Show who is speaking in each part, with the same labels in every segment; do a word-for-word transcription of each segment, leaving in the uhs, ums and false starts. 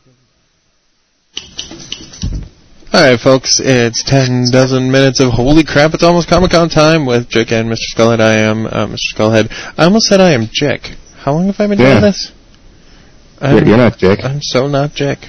Speaker 1: Alright, folks, it's ten dozen minutes of holy crap, it's almost Comic-Con time with Jick and Mister Skullhead. I am uh, Mister Skullhead. I almost said I am Jick. How long have I been
Speaker 2: yeah.
Speaker 1: doing this?
Speaker 2: I'm, You're not Jick.
Speaker 1: I'm so not Jick.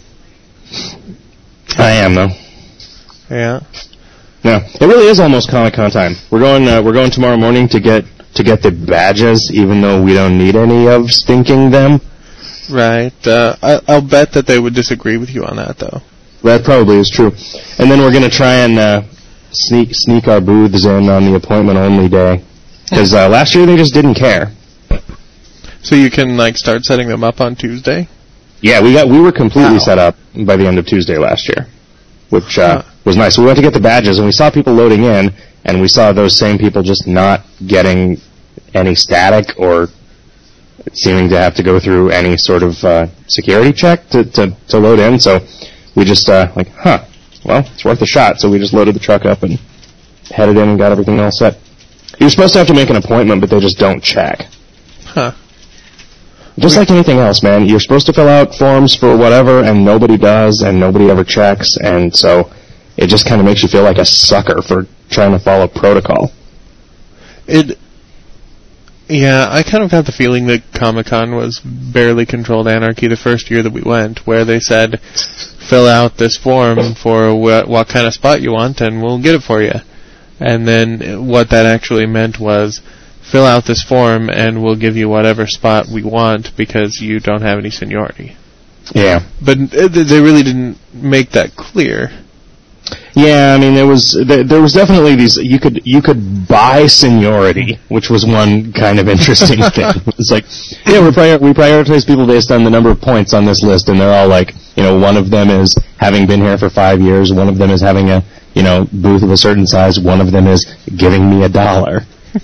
Speaker 2: I am, though.
Speaker 1: Yeah.
Speaker 2: No, it really is almost Comic-Con time. We're going. Uh, we're going tomorrow morning to get to get the badges, even though we don't need any of stinking them.
Speaker 1: Right. Uh, I, I'll bet that they would disagree with you on that, though.
Speaker 2: That probably is true. And then we're going to try and uh, sneak sneak our booths in on the appointment-only day. Because uh, last year they just didn't care.
Speaker 1: So you can, like, start setting them up on Tuesday?
Speaker 2: Yeah, we got we were completely
Speaker 1: Wow.
Speaker 2: set up by the end of Tuesday last year, which uh,
Speaker 1: huh.
Speaker 2: was nice. We went to get the badges, and we saw people loading in, and we saw those same people just not getting any static or seeming to have to go through any sort of uh, security check to, to, to load in. So we just, uh, like, huh, well, it's worth a shot. So we just loaded the truck up and headed in and got everything all set. You're supposed to have to make an appointment, but they just don't check.
Speaker 1: Huh.
Speaker 2: Just like anything else, man. You're supposed to fill out forms for whatever, and nobody does, and nobody ever checks, and so it just kind of makes you feel like a sucker for trying to follow protocol.
Speaker 1: It... Yeah, I kind of got the feeling that Comic-Con was barely controlled anarchy the first year that we went, where they said, fill out this form for what, what kind of spot you want, and we'll get it for you. And then what that actually meant was, fill out this form, and we'll give you whatever spot we want, because you don't have any seniority.
Speaker 2: Yeah.
Speaker 1: But they really didn't make that clear.
Speaker 2: Yeah, I mean, there was there, there was definitely these. You could you could buy seniority, which was one kind of interesting thing. It's like, yeah, we prior, we prioritize people based on the number of points on this list, and they're all like, you know, one of them is having been here for five years, one of them is having a you know booth of a certain size, one of them is giving me a dollar.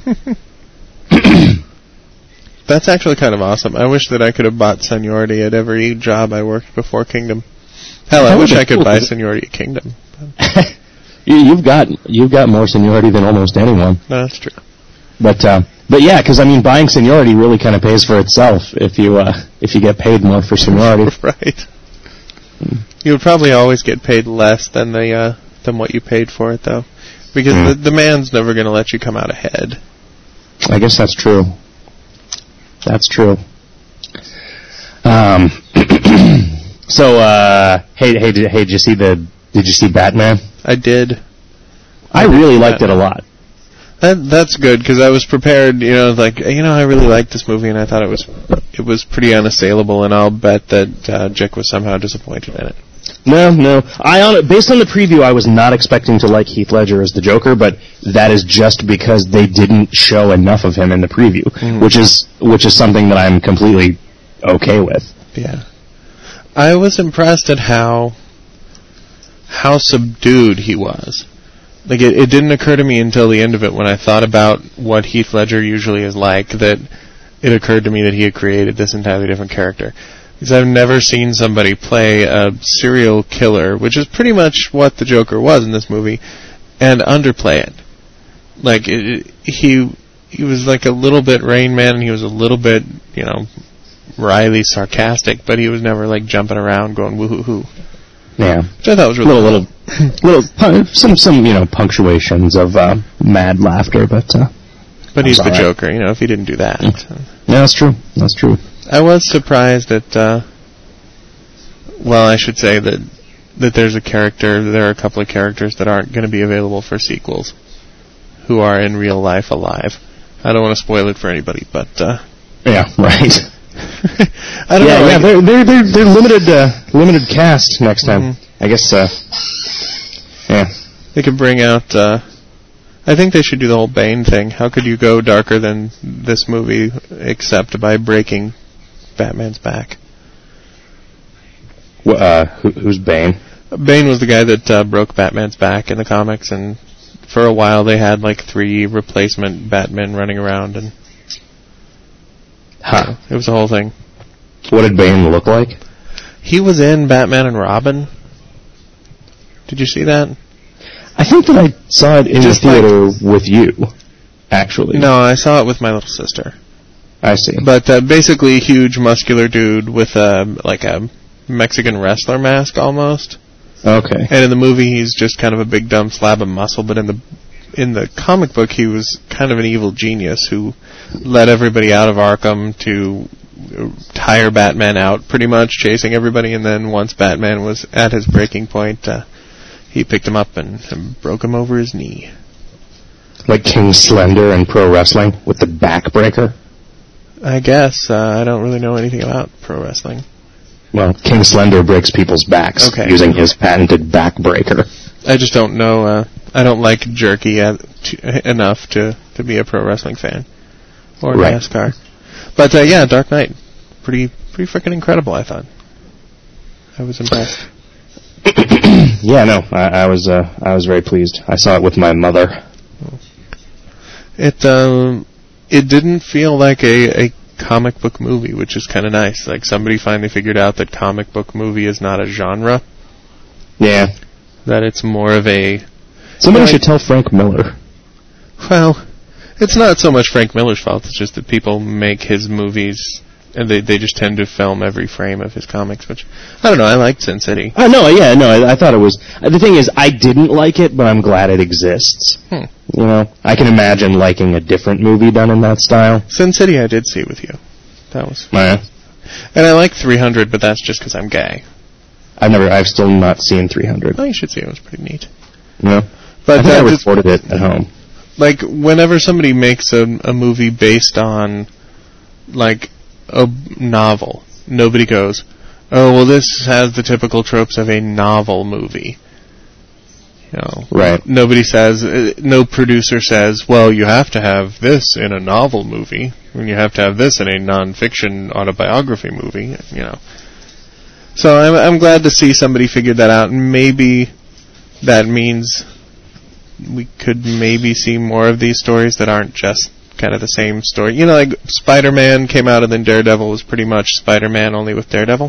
Speaker 1: That's actually kind of awesome. I wish that I could have bought seniority at every job I worked before Kingdom. Hell, I wish I could buy seniority at Kingdom.
Speaker 2: you, you've got you've got more seniority than almost anyone.
Speaker 1: No, that's true.
Speaker 2: But uh, but yeah, because I mean, buying seniority really kind of pays for itself if you uh, if you get paid more for seniority.
Speaker 1: Right. You would probably always get paid less than the uh, than what you paid for it, though, because mm. the, the man's never going to let you come out ahead.
Speaker 2: I guess that's true. That's true. Um. so, uh, hey, hey, did, hey, did you see the? Did you see Batman?
Speaker 1: I did.
Speaker 2: I, I did really liked Batman. it a lot.
Speaker 1: That that's good because I was prepared. You know, like you know, I really liked this movie, and I thought it was it was pretty unassailable. And I'll bet that uh, Jick was somehow disappointed in it.
Speaker 2: No, no. I on based on the preview, I was not expecting to like Heath Ledger as the Joker, but that is just because they didn't show enough of him in the preview, mm. which is which is something that I'm completely okay with.
Speaker 1: Yeah, I was impressed at how how subdued he was. Like it, it didn't occur to me until the end of it when I thought about what Heath Ledger usually is like that it occurred to me that he had created this entirely different character. Because I've never seen somebody play a serial killer, which is pretty much what the Joker was in this movie, and underplay it. Like, it, he he was like a little bit Rain Man, and he was a little bit, you know, wryly sarcastic, but he was never, like, jumping around going woo-hoo-hoo.
Speaker 2: Yeah.
Speaker 1: Which I thought was really
Speaker 2: little,
Speaker 1: cool.
Speaker 2: little, little, some, some, you know, punctuations of uh, mad laughter, but... Uh,
Speaker 1: but he's the right. Joker, you know, if he didn't do that.
Speaker 2: Yeah, that's true. That's true.
Speaker 1: I was surprised that, uh, well, I should say that that there's a character, there are a couple of characters that aren't going to be available for sequels who are in real life alive. I don't want to spoil it for anybody, but... Uh,
Speaker 2: yeah, right.
Speaker 1: I don't
Speaker 2: yeah,
Speaker 1: know.
Speaker 2: Yeah, they're, they're, they're, they're limited, uh, limited cast next time.
Speaker 1: Mm-hmm.
Speaker 2: I guess, uh, yeah.
Speaker 1: They could bring out... Uh, I think they should do the whole Bane thing. How could you go darker than this movie except by breaking Batman's back?
Speaker 2: Well, uh, who, who's Bane?
Speaker 1: Bane was the guy that uh, broke Batman's back in the comics, and for a while they had like three replacement Batmen running around, and
Speaker 2: huh.
Speaker 1: it was a whole thing.
Speaker 2: What did Bane look like?
Speaker 1: He was in Batman and Robin. Did you see that?
Speaker 2: I think that I saw it in Just the theater like, with you, actually.
Speaker 1: No, I saw it with my little sister.
Speaker 2: I see.
Speaker 1: But uh, basically a huge muscular dude with a, like a Mexican wrestler mask almost.
Speaker 2: Okay.
Speaker 1: And in the movie, he's just kind of a big dumb slab of muscle. But in the in the comic book, he was kind of an evil genius who led everybody out of Arkham to tire Batman out, pretty much chasing everybody. And then once Batman was at his breaking point, uh, he picked him up and, and broke him over his knee.
Speaker 2: Like King Slender in pro wrestling with the backbreaker?
Speaker 1: I guess. Uh, I don't really know anything about pro wrestling.
Speaker 2: Well, King Slender breaks people's backs
Speaker 1: okay.
Speaker 2: using his patented backbreaker.
Speaker 1: I just don't know. Uh, I don't like jerky uh, to, enough to, to be a pro wrestling fan or
Speaker 2: right.
Speaker 1: NASCAR. But uh, yeah, Dark Knight, pretty pretty freaking incredible. I thought. I was impressed.
Speaker 2: yeah, no, I, I was uh, I was very pleased. I saw it with my mother.
Speaker 1: It um, it didn't feel like a, a comic book movie, which is kind of nice. Like somebody finally figured out that comic book movie is not a genre.
Speaker 2: Yeah.
Speaker 1: That it's more of a...
Speaker 2: Somebody
Speaker 1: like,
Speaker 2: should tell Frank Miller.
Speaker 1: Well, it's not so much Frank Miller's fault. It's just that people make his movies, and they they just tend to film every frame of his comics, which, I don't know, I liked Sin City.
Speaker 2: Oh, no, yeah, no, I, I thought it was... The thing is, I didn't like it, but I'm glad it exists.
Speaker 1: Hmm.
Speaker 2: You know, I can imagine liking a different movie done in that style.
Speaker 1: Sin City I did see with you. That was...
Speaker 2: Oh, yeah.
Speaker 1: And I like three hundred, but that's just because I'm gay.
Speaker 2: I've never, I've still not seen three hundred.
Speaker 1: Oh, you should see it. It was pretty neat.
Speaker 2: No?
Speaker 1: But
Speaker 2: I think
Speaker 1: uh,
Speaker 2: I recorded it at home.
Speaker 1: Like, whenever somebody makes a, a movie based on, like, a novel, nobody goes, oh, well, this has the typical tropes of a novel movie. You know,
Speaker 2: right.
Speaker 1: Nobody says, uh, no producer says, well, you have to have this in a novel movie, and you have to have this in a non-fiction autobiography movie, you know. So I'm I'm glad to see somebody figure that out, and maybe that means we could maybe see more of these stories that aren't just kind of the same story. You know, like Spider-Man came out and then Daredevil was pretty much Spider-Man only with Daredevil.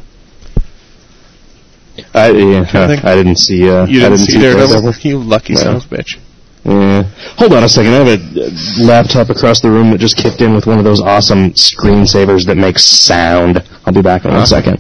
Speaker 2: I yeah, I, I didn't see. Uh,
Speaker 1: you didn't,
Speaker 2: I didn't
Speaker 1: see,
Speaker 2: see
Speaker 1: Daredevil?
Speaker 2: Daredevil?
Speaker 1: You lucky
Speaker 2: no.
Speaker 1: son of a bitch.
Speaker 2: Yeah. Hold on a second. I have a laptop across the room that just kicked in with one of those awesome screensavers that makes sound. I'll be back in uh-huh. one second.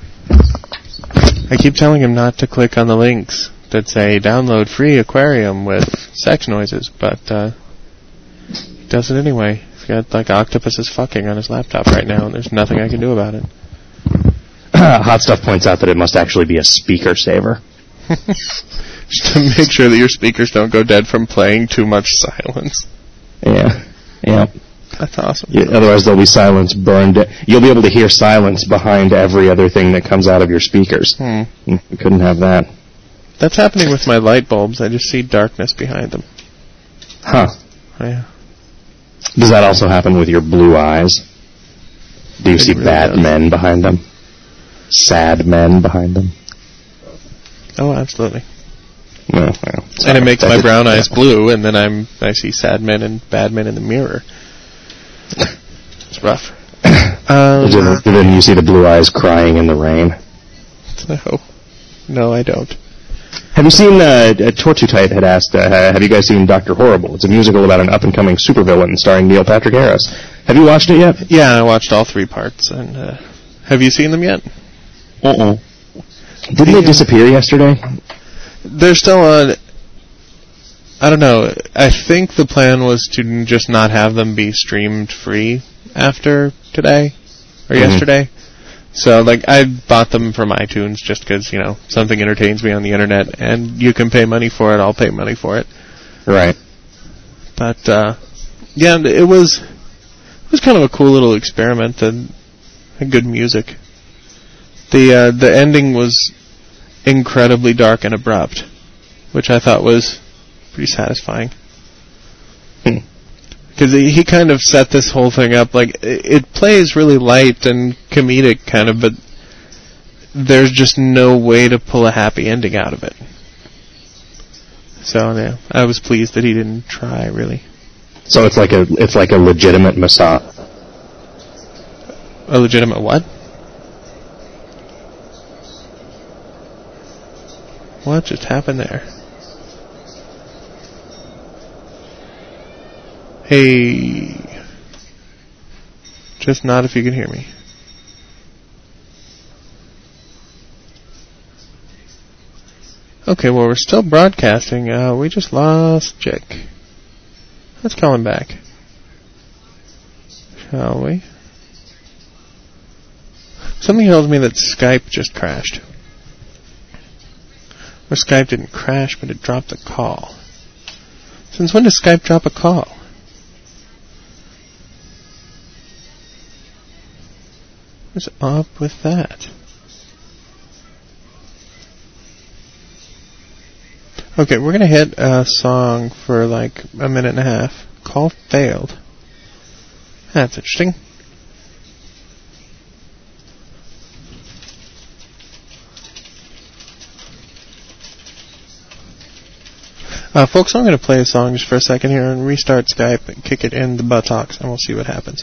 Speaker 1: I keep telling him not to click on the links that say download free aquarium with sex noises, but uh, he does it anyway. He's got like octopuses fucking on his laptop right now, and there's nothing I can do about it.
Speaker 2: Hot Stuff points out that it must actually be a speaker saver.
Speaker 1: Just to make sure that your speakers don't go dead from playing too much silence.
Speaker 2: Yeah, yeah.
Speaker 1: That's awesome.
Speaker 2: Yeah, otherwise there'll be silence burned. You'll be able to hear silence behind every other thing that comes out of your speakers.
Speaker 1: Hmm.
Speaker 2: We couldn't have that.
Speaker 1: That's happening with my light bulbs. I just see darkness behind them.
Speaker 2: Huh.
Speaker 1: Yeah.
Speaker 2: Does that also happen with your blue eyes? Do you
Speaker 1: It
Speaker 2: see
Speaker 1: really
Speaker 2: bad
Speaker 1: does.
Speaker 2: men behind them? Sad men behind them?
Speaker 1: Oh, absolutely.
Speaker 2: No, well,
Speaker 1: and it makes my brown eyes blue, and then I'm I see sad men and bad men in the mirror. It's rough. Um,
Speaker 2: and then you see the blue eyes crying in the rain.
Speaker 1: No. No, I don't.
Speaker 2: Have you seen, uh, Torchutite had asked, uh, have you guys seen Doctor Horrible? It's a musical about an up-and-coming supervillain starring Neil Patrick Harris. Have you watched it yet?
Speaker 1: Yeah, I watched all three parts. And uh, have you seen them yet?
Speaker 2: Uh-uh. Didn't they disappear yesterday?
Speaker 1: They're still on... I don't know. I think the plan was to just not have them be streamed free after today or mm-hmm. yesterday. So, like, I bought them from iTunes just because, you know, something entertains me on the internet, and you can pay money for it, I'll pay money for it.
Speaker 2: Right.
Speaker 1: But, uh, yeah, it was it was kind of a cool little experiment and, and good music. The uh, the ending was incredibly dark and abrupt, which I thought was pretty satisfying. Because he, he kind of set this whole thing up, like, it, it plays really light and comedic, kind of, but there's just no way to pull a happy ending out of it. So, yeah, I was pleased that he didn't try, really.
Speaker 2: So it's like a it's like a legitimate massage.
Speaker 1: A legitimate what? What just happened there? Hey, just nod if you can hear me. Okay, well, we're still broadcasting. Uh, we just lost Jake. Let's call him back. Shall we? Something tells me that Skype just crashed. Or Skype didn't crash, but it dropped a call. Since when does Skype drop a call? What's up with that? Okay, we're gonna hit a song for like a minute and a half. Call failed. That's interesting. Uh, folks, I'm going to play a song just for a second here and restart Skype and kick it in the buttocks, and we'll see what happens.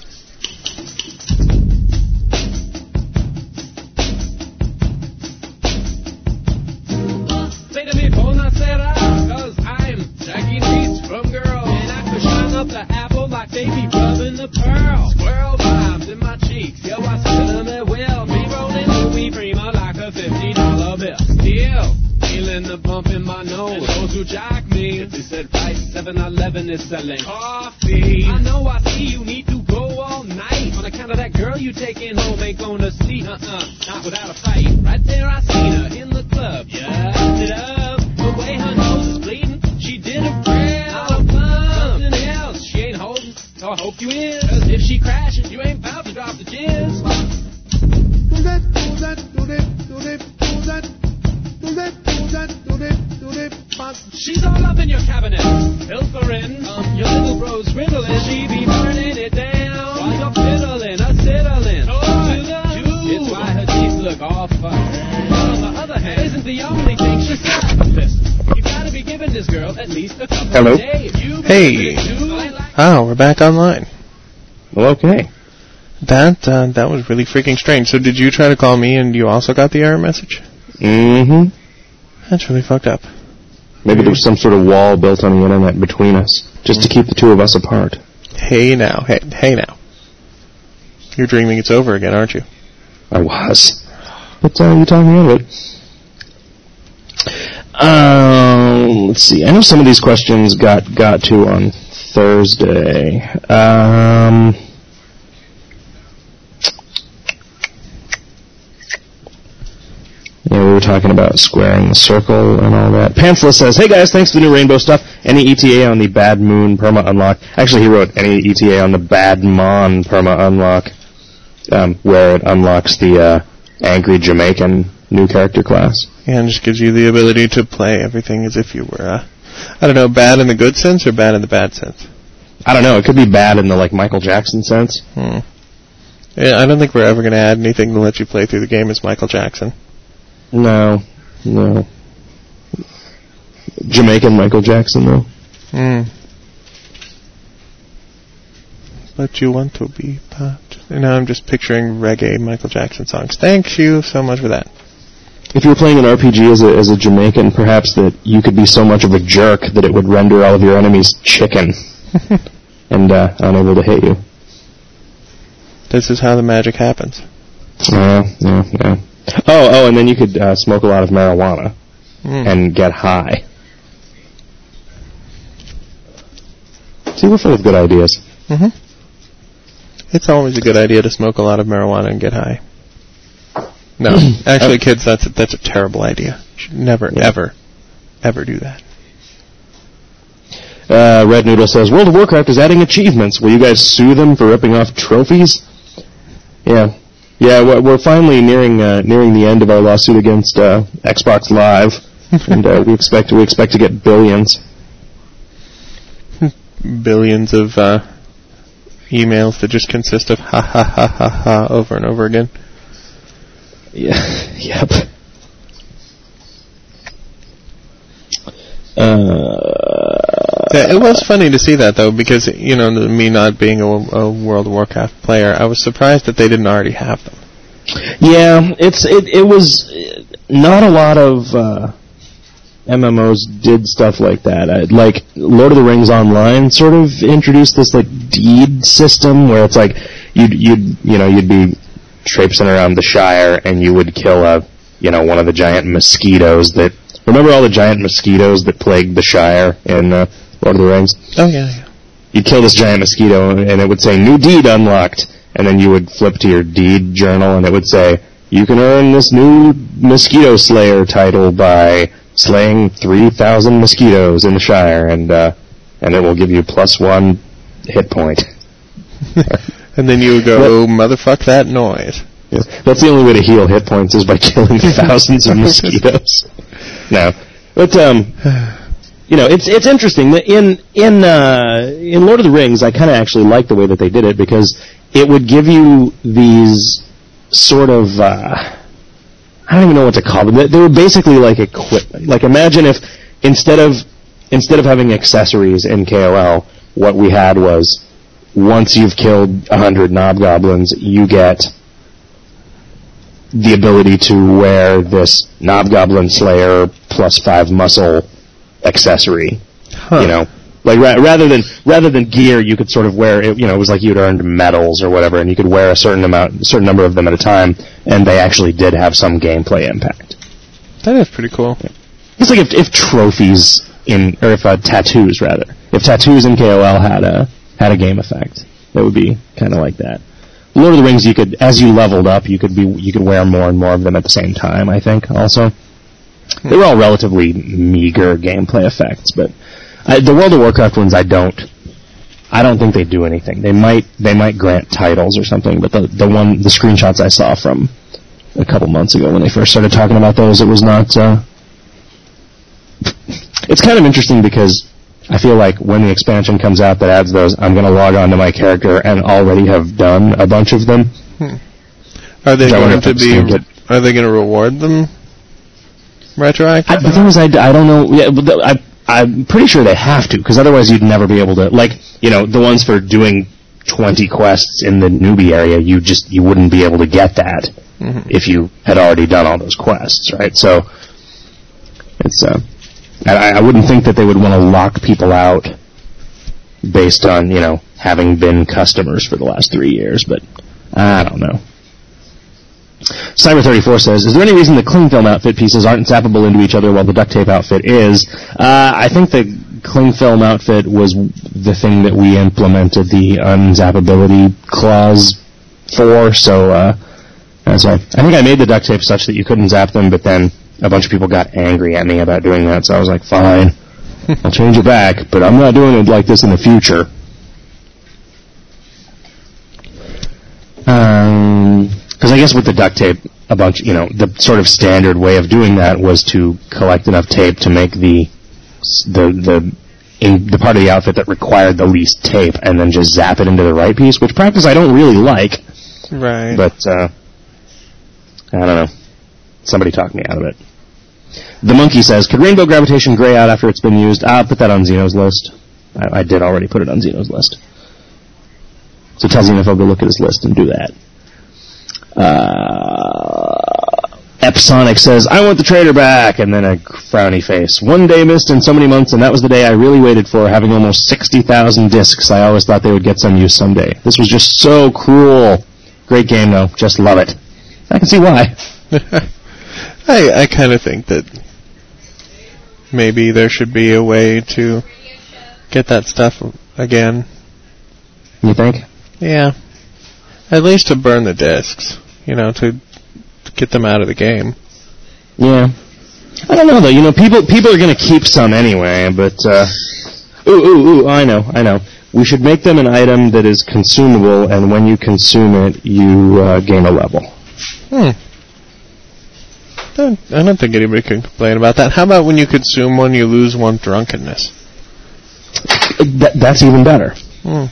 Speaker 3: Say to me, Bonacera, cause I'm Jackie Reese from Girl, and I could shine up the apple like baby rubbing the pearl. Squirrel vibes in my cheeks, yo, I spin them at will. Me rolling Louis Prima like a fifty dollar bill. Still feeling the bump in my nose. And those who jack me, if they said right, seven eleven is selling coffee. I know I see you need to go all night. On account of that girl you taking home ain't gonna see. Uh-uh, not without a fight. Right there I seen her in the club. Yeah, it up. The way her nose is bleeding, she did a prayer. Out of plum. Something else she ain't holding, so I hope you is. Cause if she crashes, you ain't bout to drop the jizz.
Speaker 4: Do that, do that, do that, do that, do that. Do that, do that, do that, do that, but
Speaker 3: she's all up in your cabinet, pilfering, um, your little bro's riddling. She be burning it down while you're fiddling, a siddling. It's why her teeth look all fun. On the other hand, isn't the only thing she's this. You gotta be giving this girl at least a couple
Speaker 2: Hello?
Speaker 3: of days. You
Speaker 1: Hey. Oh, we're back online.
Speaker 2: Well, okay.
Speaker 1: That uh, that was really freaking strange. So did you try to call me and you also got the error message?
Speaker 2: Mm-hmm.
Speaker 1: That's really fucked up.
Speaker 2: Maybe there was some sort of wall built on the internet between us, just to keep the two of us apart.
Speaker 1: Hey now, hey, hey now. You're dreaming it's over again, aren't you?
Speaker 2: I was. But uh, you talked me out of it. Um, let's see. I know some of these questions got, got to on Thursday. Um... Yeah, we were talking about squaring the circle and all that. Pantsless says, hey guys, thanks for the new rainbow stuff. Any E T A on the Bad Moon perma unlock? Actually, he wrote any E T A on the Bad Mon perma unlock, um, where it unlocks the uh, angry Jamaican new character class.
Speaker 1: Yeah, and just gives you the ability to play everything as if you were, uh, I don't know, bad in the good sense or bad in the bad sense?
Speaker 2: I don't know. It could be bad in the like Michael Jackson sense.
Speaker 1: Hmm. Yeah, I don't think we're ever going to add anything to let you play through the game as Michael Jackson.
Speaker 2: No, no. Jamaican Michael Jackson, though.
Speaker 1: Hmm. But you want to be part. And now I'm just picturing reggae Michael Jackson songs. Thank you so much for that.
Speaker 2: If you were playing an R P G as a, as a Jamaican, perhaps that you could be so much of a jerk that it would render all of your enemies chicken and uh, unable to hit you.
Speaker 1: This is how the magic happens.
Speaker 2: Yeah, yeah, yeah. Oh, oh, and then you could uh, smoke a lot of marijuana
Speaker 1: Mm.
Speaker 2: and get high. See, we're full of good ideas.
Speaker 1: Mm-hmm. It's always a good idea to smoke a lot of marijuana and get high. No, actually, kids, that's a, that's a terrible idea. You should never,
Speaker 2: Yeah.
Speaker 1: ever, ever do that.
Speaker 2: Uh, Red Noodle says, World of Warcraft is adding achievements. Will you guys sue them for ripping off trophies? Yeah. Yeah, we're we're finally nearing uh, nearing the end of our lawsuit against uh, Xbox Live, and uh, we expect we expect to get billions.
Speaker 1: Billions of uh, emails that just consist of ha ha ha ha ha over and over again.
Speaker 2: Yeah. Yep. Uh,
Speaker 1: Yeah, it was funny to see that, though, because, you know, me not being a, a World of Warcraft player, I was surprised that they didn't already have them.
Speaker 2: Yeah, it's it it was not a lot of uh, M M Os did stuff like that. I, like Lord of the Rings Online sort of introduced this like deed system where it's like you'd you'd you know you'd be traipsing around the Shire and you would kill a you know one of the giant mosquitoes that Remember all the giant mosquitoes that plagued the Shire in uh, Lord of the Rings?
Speaker 1: Oh, yeah, yeah.
Speaker 2: You'd kill this giant mosquito, and it would say, new deed unlocked. And then you would flip to your deed journal, and it would say, you can earn this new Mosquito Slayer title by slaying three thousand mosquitoes in the Shire, and uh, and it will give you plus one hit point.
Speaker 1: And then you would go, motherfuck that noise.
Speaker 2: Yeah. That's the only way to heal hit points is by killing thousands of mosquitoes. No. But, um... You know, it's it's interesting that in in uh, in Lord of the Rings, I kind of actually like the way that they did it because it would give you these sort of uh, I don't even know what to call them. They, they were basically like equipment. Like imagine if instead of instead of having accessories in K O L, what we had was once you've killed a hundred Nobgoblins, you get the ability to wear this Nobgoblin Slayer plus five muscle accessory,
Speaker 1: huh.
Speaker 2: you know, like ra- rather than rather than gear, you could sort of wear it. You know, it was like you'd earned medals or whatever, and you could wear a certain amount, a certain number of them at a time, and they actually did have some gameplay impact.
Speaker 1: That is pretty cool.
Speaker 2: Yeah. It's like if, if trophies in, or if uh, tattoos rather, if tattoos in K O L had a had a game effect, it would be kind of like that. Lord of the Rings, you could, as you leveled up, you could be you could wear more and more of them at the same time. I think also. They were all relatively meager gameplay effects, but I, the World of Warcraft ones, I don't, I don't think they do anything. They might, they might grant titles or something, but the the one, the screenshots I saw from a couple months ago when they first started talking about those, it was not. Uh, it's kind of interesting because I feel like when the expansion comes out that adds those, I'm going to log on to my character and already have done a bunch of them.
Speaker 1: Hmm. Are they
Speaker 2: So
Speaker 1: going to be?
Speaker 2: Get,
Speaker 1: are they going to reward them? Retroactive?
Speaker 2: I, the thing is, I, I don't know. Yeah, but the, I, I'm pretty sure they have to, because otherwise you'd never be able to. Like, you know, the ones for doing twenty quests in the newbie area, you just you wouldn't be able to get that mm-hmm. if you had already done all those quests, right? So, it's. Uh, I, I wouldn't think that they would want to lock people out based on you know having been customers for the last three years, but I don't know. Cyber thirty-four says, is there any reason the cling film outfit pieces aren't zappable into each other while the duct tape outfit is? Uh, I think the cling film outfit was the thing that we implemented the unzappability clause for, so uh, that's why. I think I made the duct tape such that you couldn't zap them, but then a bunch of people got angry at me about doing that, so I was like, fine, I'll change it back, but I'm not doing it like this in the future. Um... Because I guess with the duct tape, a bunch, you know, the sort of standard way of doing that was to collect enough tape to make the the the in the part of the outfit that required the least tape, and then just zap it into the right piece. Which practice I don't really like.
Speaker 1: Right.
Speaker 2: But uh, I don't know. Somebody talked me out of it. The monkey says, "Could Rainbow Gravitation gray out after it's been used?" I'll put that on Xeno's list. I, I did already put it on Xeno's list. So tell Xenophobe to look at his list and do that. Uh, Epsonic says, I want the trader back, and then a frowny face. One day missed in so many months, and that was the day I really waited for, having almost sixty thousand discs. I always thought they would get some use someday. This was just so cruel. Great game, though. Just love it. I can see why.
Speaker 1: I, I kind of think that maybe there should be a way to get that stuff again.
Speaker 2: You think?
Speaker 1: Yeah. At least to burn the discs. You know, to, to get them out of the game.
Speaker 2: Yeah. I don't know, though. You know, people people are going to keep some anyway, but, uh... Ooh, ooh, ooh, I know, I know. We should make them an item that is consumable, and when you consume it, you uh, gain a level.
Speaker 1: Hmm. I don't think anybody can complain about that. How about when you consume one, you lose one drunkenness?
Speaker 2: Th- that's even better.
Speaker 1: Hmm.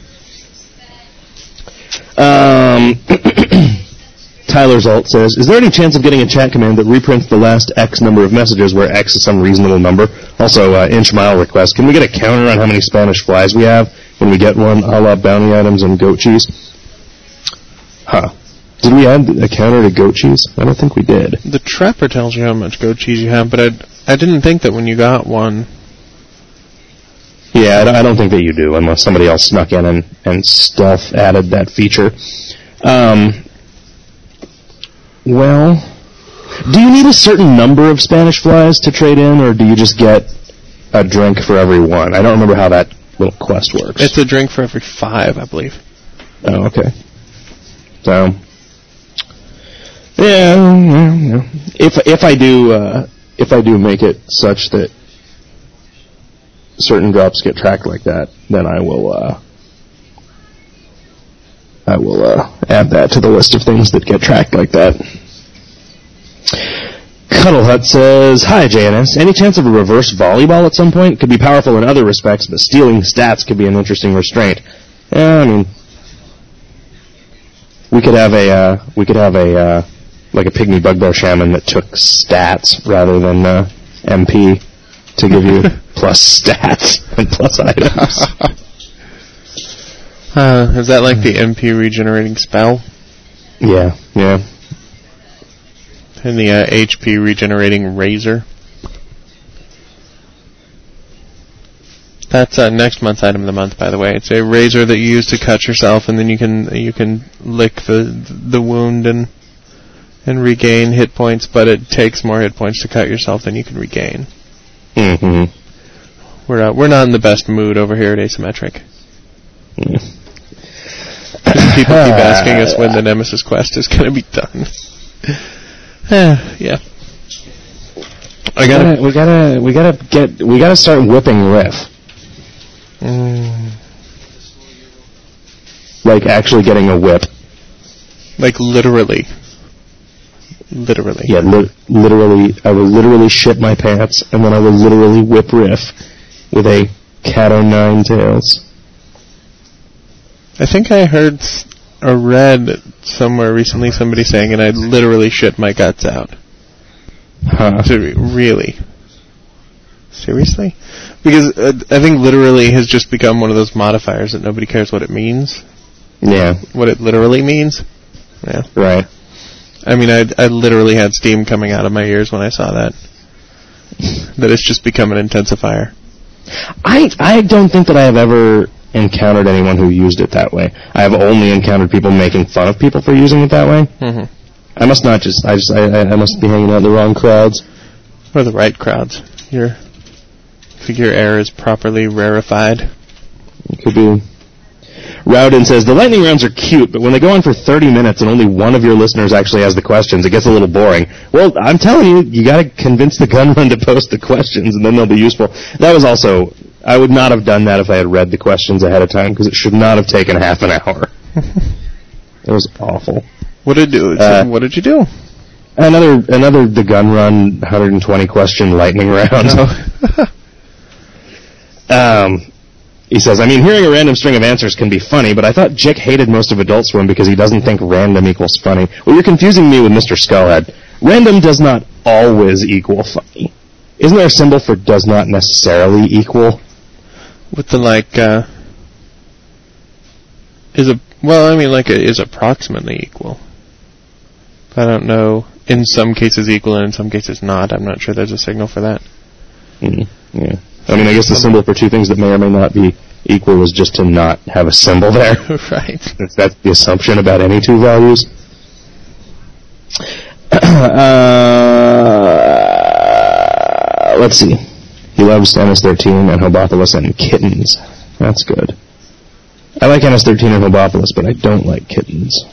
Speaker 2: Um, Tyler Zolt says, is there any chance of getting a chat command that reprints the last X number of messages where X is some reasonable number? Also, uh, inch mile request. Can we get a counter on how many Spanish flies we have when we get one, a la bounty items and goat cheese? Huh. Did we add a counter to goat cheese? I don't think we did.
Speaker 1: The trapper tells you how much goat cheese you have, but I, I didn't think that when you got one...
Speaker 2: Yeah, I don't think that you do, unless somebody else snuck in and, and stealth added that feature. Um, well, Do you need a certain number of Spanish flies to trade in, or do you just get a drink for every one? I don't remember how that little quest works.
Speaker 1: It's a drink for every five, I believe.
Speaker 2: Oh, okay. So, yeah, yeah, yeah. If if I do uh, if I do make it such that certain drops get tracked like that, then I will uh, I will uh, add that to the list of things that get tracked like that. Cuddle Hut says, "Hi J N S. Any chance of a reverse volleyball at some point? Could be powerful in other respects, but stealing stats could be an interesting restraint." Yeah, I mean, we could have a uh, we could have a uh, like a pygmy bugbear shaman that took stats rather than uh, M P to give you plus stats and plus items.
Speaker 1: Uh, is that like the M P regenerating spell?
Speaker 2: Yeah, yeah.
Speaker 1: And the uh, H P regenerating razor? That's uh, next month's item of the month, by the way. It's a razor that you use to cut yourself, and then you can you can lick the the wound and and regain hit points. But it takes more hit points to cut yourself than you can regain.
Speaker 2: Mm-hmm.
Speaker 1: We're uh, we're not in the best mood over here at Asymmetric.
Speaker 2: Yeah.
Speaker 1: People keep asking us when the Nemesis quest is going to be done. Yeah. I gotta,
Speaker 2: we gotta, we gotta get, we gotta start whipping Riff.
Speaker 1: Mm.
Speaker 2: Like actually getting a whip.
Speaker 1: Like literally. Literally.
Speaker 2: Yeah, li- literally, I will literally shit my pants, and then I will literally whip Riff with a cat o' nine tails.
Speaker 1: I think I heard or read somewhere recently somebody saying, and I literally shit my guts out.
Speaker 2: Huh.
Speaker 1: Ser- really? Seriously? Because uh, I think literally has just become one of those modifiers that nobody cares what it means.
Speaker 2: Yeah.
Speaker 1: What it literally means. Yeah.
Speaker 2: Right.
Speaker 1: I mean, I, I literally had steam coming out of my ears when I saw that. That it's just become an intensifier.
Speaker 2: I I don't think that I have ever encountered anyone who used it that way. I have only encountered people making fun of people for using it that way.
Speaker 1: Mm-hmm.
Speaker 2: I must not just, I just, I, I must be hanging out in the wrong crowds.
Speaker 1: Or the right crowds. Your, I think your air is properly rarefied.
Speaker 2: It could be. Rowden says, the lightning rounds are cute, but when they go on for thirty minutes and only one of your listeners actually has the questions, it gets a little boring. Well, I'm telling you, you gotta convince the gun run to post the questions, and then they'll be useful. That was also, I would not have done that if I had read the questions ahead of time, because it should not have taken half an hour. It was awful.
Speaker 1: What did you do?
Speaker 2: Uh,
Speaker 1: what did you do?
Speaker 2: Another, another the gun run one hundred twenty question lightning round.
Speaker 1: Oh.
Speaker 2: um, he says, I mean, hearing a random string of answers can be funny, but I thought Jick hated most of Adult Swim because he doesn't think random equals funny. Well, you're confusing me with Mister Skullhead. Random does not always equal funny. Isn't there a symbol for does not necessarily equal?
Speaker 1: With the, like, uh... Is a... Well, I mean, like, it is approximately equal. I don't know. In some cases equal and in some cases not. I'm not sure there's a signal for that.
Speaker 2: Mm, yeah. I mean, I guess the symbol for two things that may or may not be equal is just to not have a symbol there.
Speaker 1: Right.
Speaker 2: That's, that's the assumption about any two values. uh, let's see. He loves N S thirteen and Hobopolis and kittens. That's good. I like N S thirteen and Hobopolis, but I don't like kittens.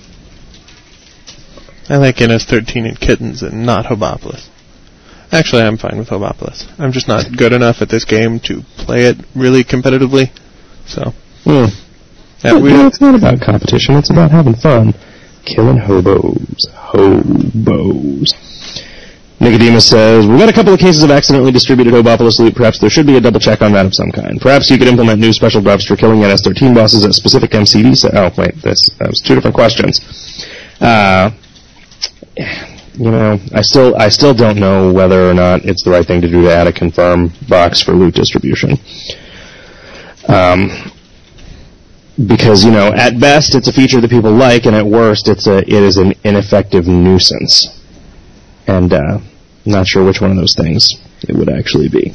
Speaker 1: I like N S thirteen and kittens and not Hobopolis. Actually, I'm fine with Hobopolis. I'm just not good enough at this game to play it really competitively. So,
Speaker 2: mm.
Speaker 1: yeah,
Speaker 2: no,
Speaker 1: we
Speaker 2: no, it's not about competition. It's about having fun. Killing hobos. Hobos. Nicodemus says, we've got a couple of cases of accidentally distributed Hobopolis loot. Perhaps there should be a double check on that of some kind. Perhaps you could implement new special drops for killing N S thirteen bosses at specific M C D se- Oh, wait, this, that was two different questions. Uh... You know, I still I still don't know whether or not it's the right thing to do to add a confirm box for loot distribution. Um, because, you know, at best it's a feature that people like, and at worst it's a it is an ineffective nuisance. And uh, I'm not sure which one of those things it would actually be.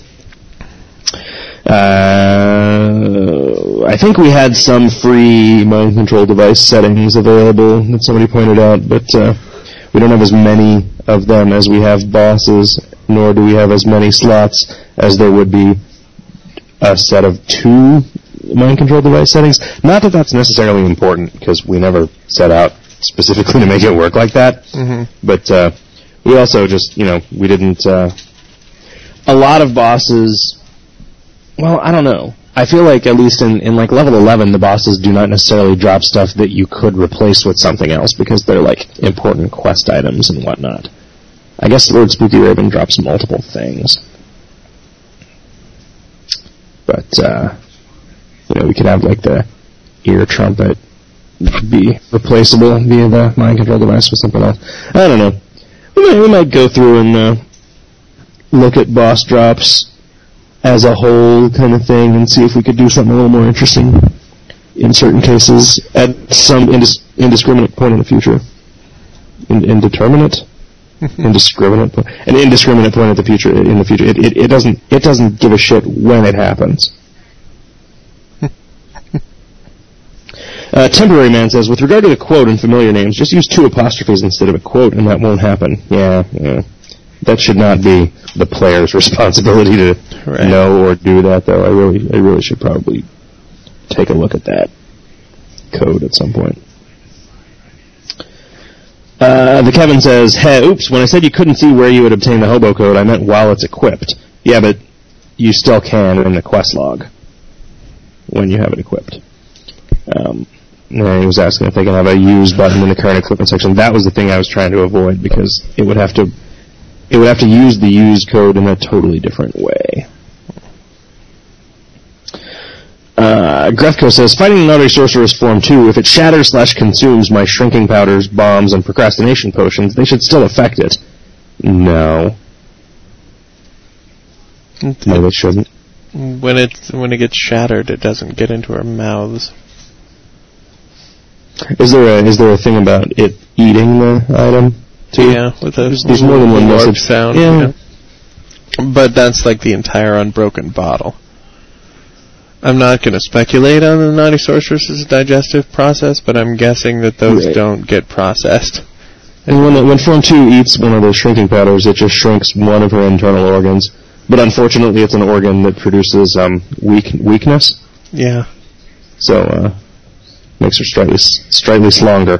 Speaker 2: Uh, I think we had some free mind control device settings available that somebody pointed out, but uh, we don't have as many of them as we have bosses, nor do we have as many slots as there would be a set of two mind control device settings. Not that that's necessarily important, because we never set out specifically to make it work like that.
Speaker 1: Mm-hmm.
Speaker 2: But uh, we also just, you know, we didn't. Uh, a lot of bosses. Well, I don't know. I feel like at least in, in like level eleven, the bosses do not necessarily drop stuff that you could replace with something else because they're like important quest items and whatnot. I guess Lord Spooky Raven drops multiple things. But, uh, you know, we could have like the ear trumpet be replaceable via the mind control device with something else. I don't know. We might, we might go through and uh, look at boss drops as a whole kind of thing and see if we could do something a little more interesting in certain cases at some indis- indiscriminate point in the future. In- indeterminate? indiscriminate point. An indiscriminate point in the future. In the future, it, it, it doesn't it doesn't give a shit when it happens. uh, Temporary Man says, with regard to the quote and familiar names, just use two apostrophes instead of a quote, and that won't happen. Yeah, yeah. That should not be the player's responsibility to right. know or do that, though. I really, I really should probably take a look at that code at some point. Uh, the Kevin says, hey, oops, when I said you couldn't see where you would obtain the hobo code, I meant while it's equipped. Yeah, but you still can in the quest log when you have it equipped. Um, and he was asking if they can have a use button in the current equipment section. That was the thing I was trying to avoid because it would have to it would have to use the use code in a totally different way. Uh, Grethko says, fighting the Naughty Sorceress Form two, if it shatters slash consumes my shrinking powders, bombs, and procrastination potions, they should still affect it. No. No, they shouldn't.
Speaker 1: When it, when it gets shattered, it doesn't get into our mouths.
Speaker 2: Is there a, is there a thing about it eating the item, too?
Speaker 1: Yeah, with a
Speaker 2: There's more than one message.
Speaker 1: sound.
Speaker 2: Yeah.
Speaker 1: You know? But that's like the entire unbroken bottle. I'm not going to speculate on the Naughty Sorceress's digestive process, but I'm guessing that those right. don't get processed.
Speaker 2: And when when Form two eats one of those shrinking powders, it just shrinks one of her internal organs. But unfortunately, it's an organ that produces um, weak weakness.
Speaker 1: Yeah.
Speaker 2: So, uh, makes her slightly, slightly slonger.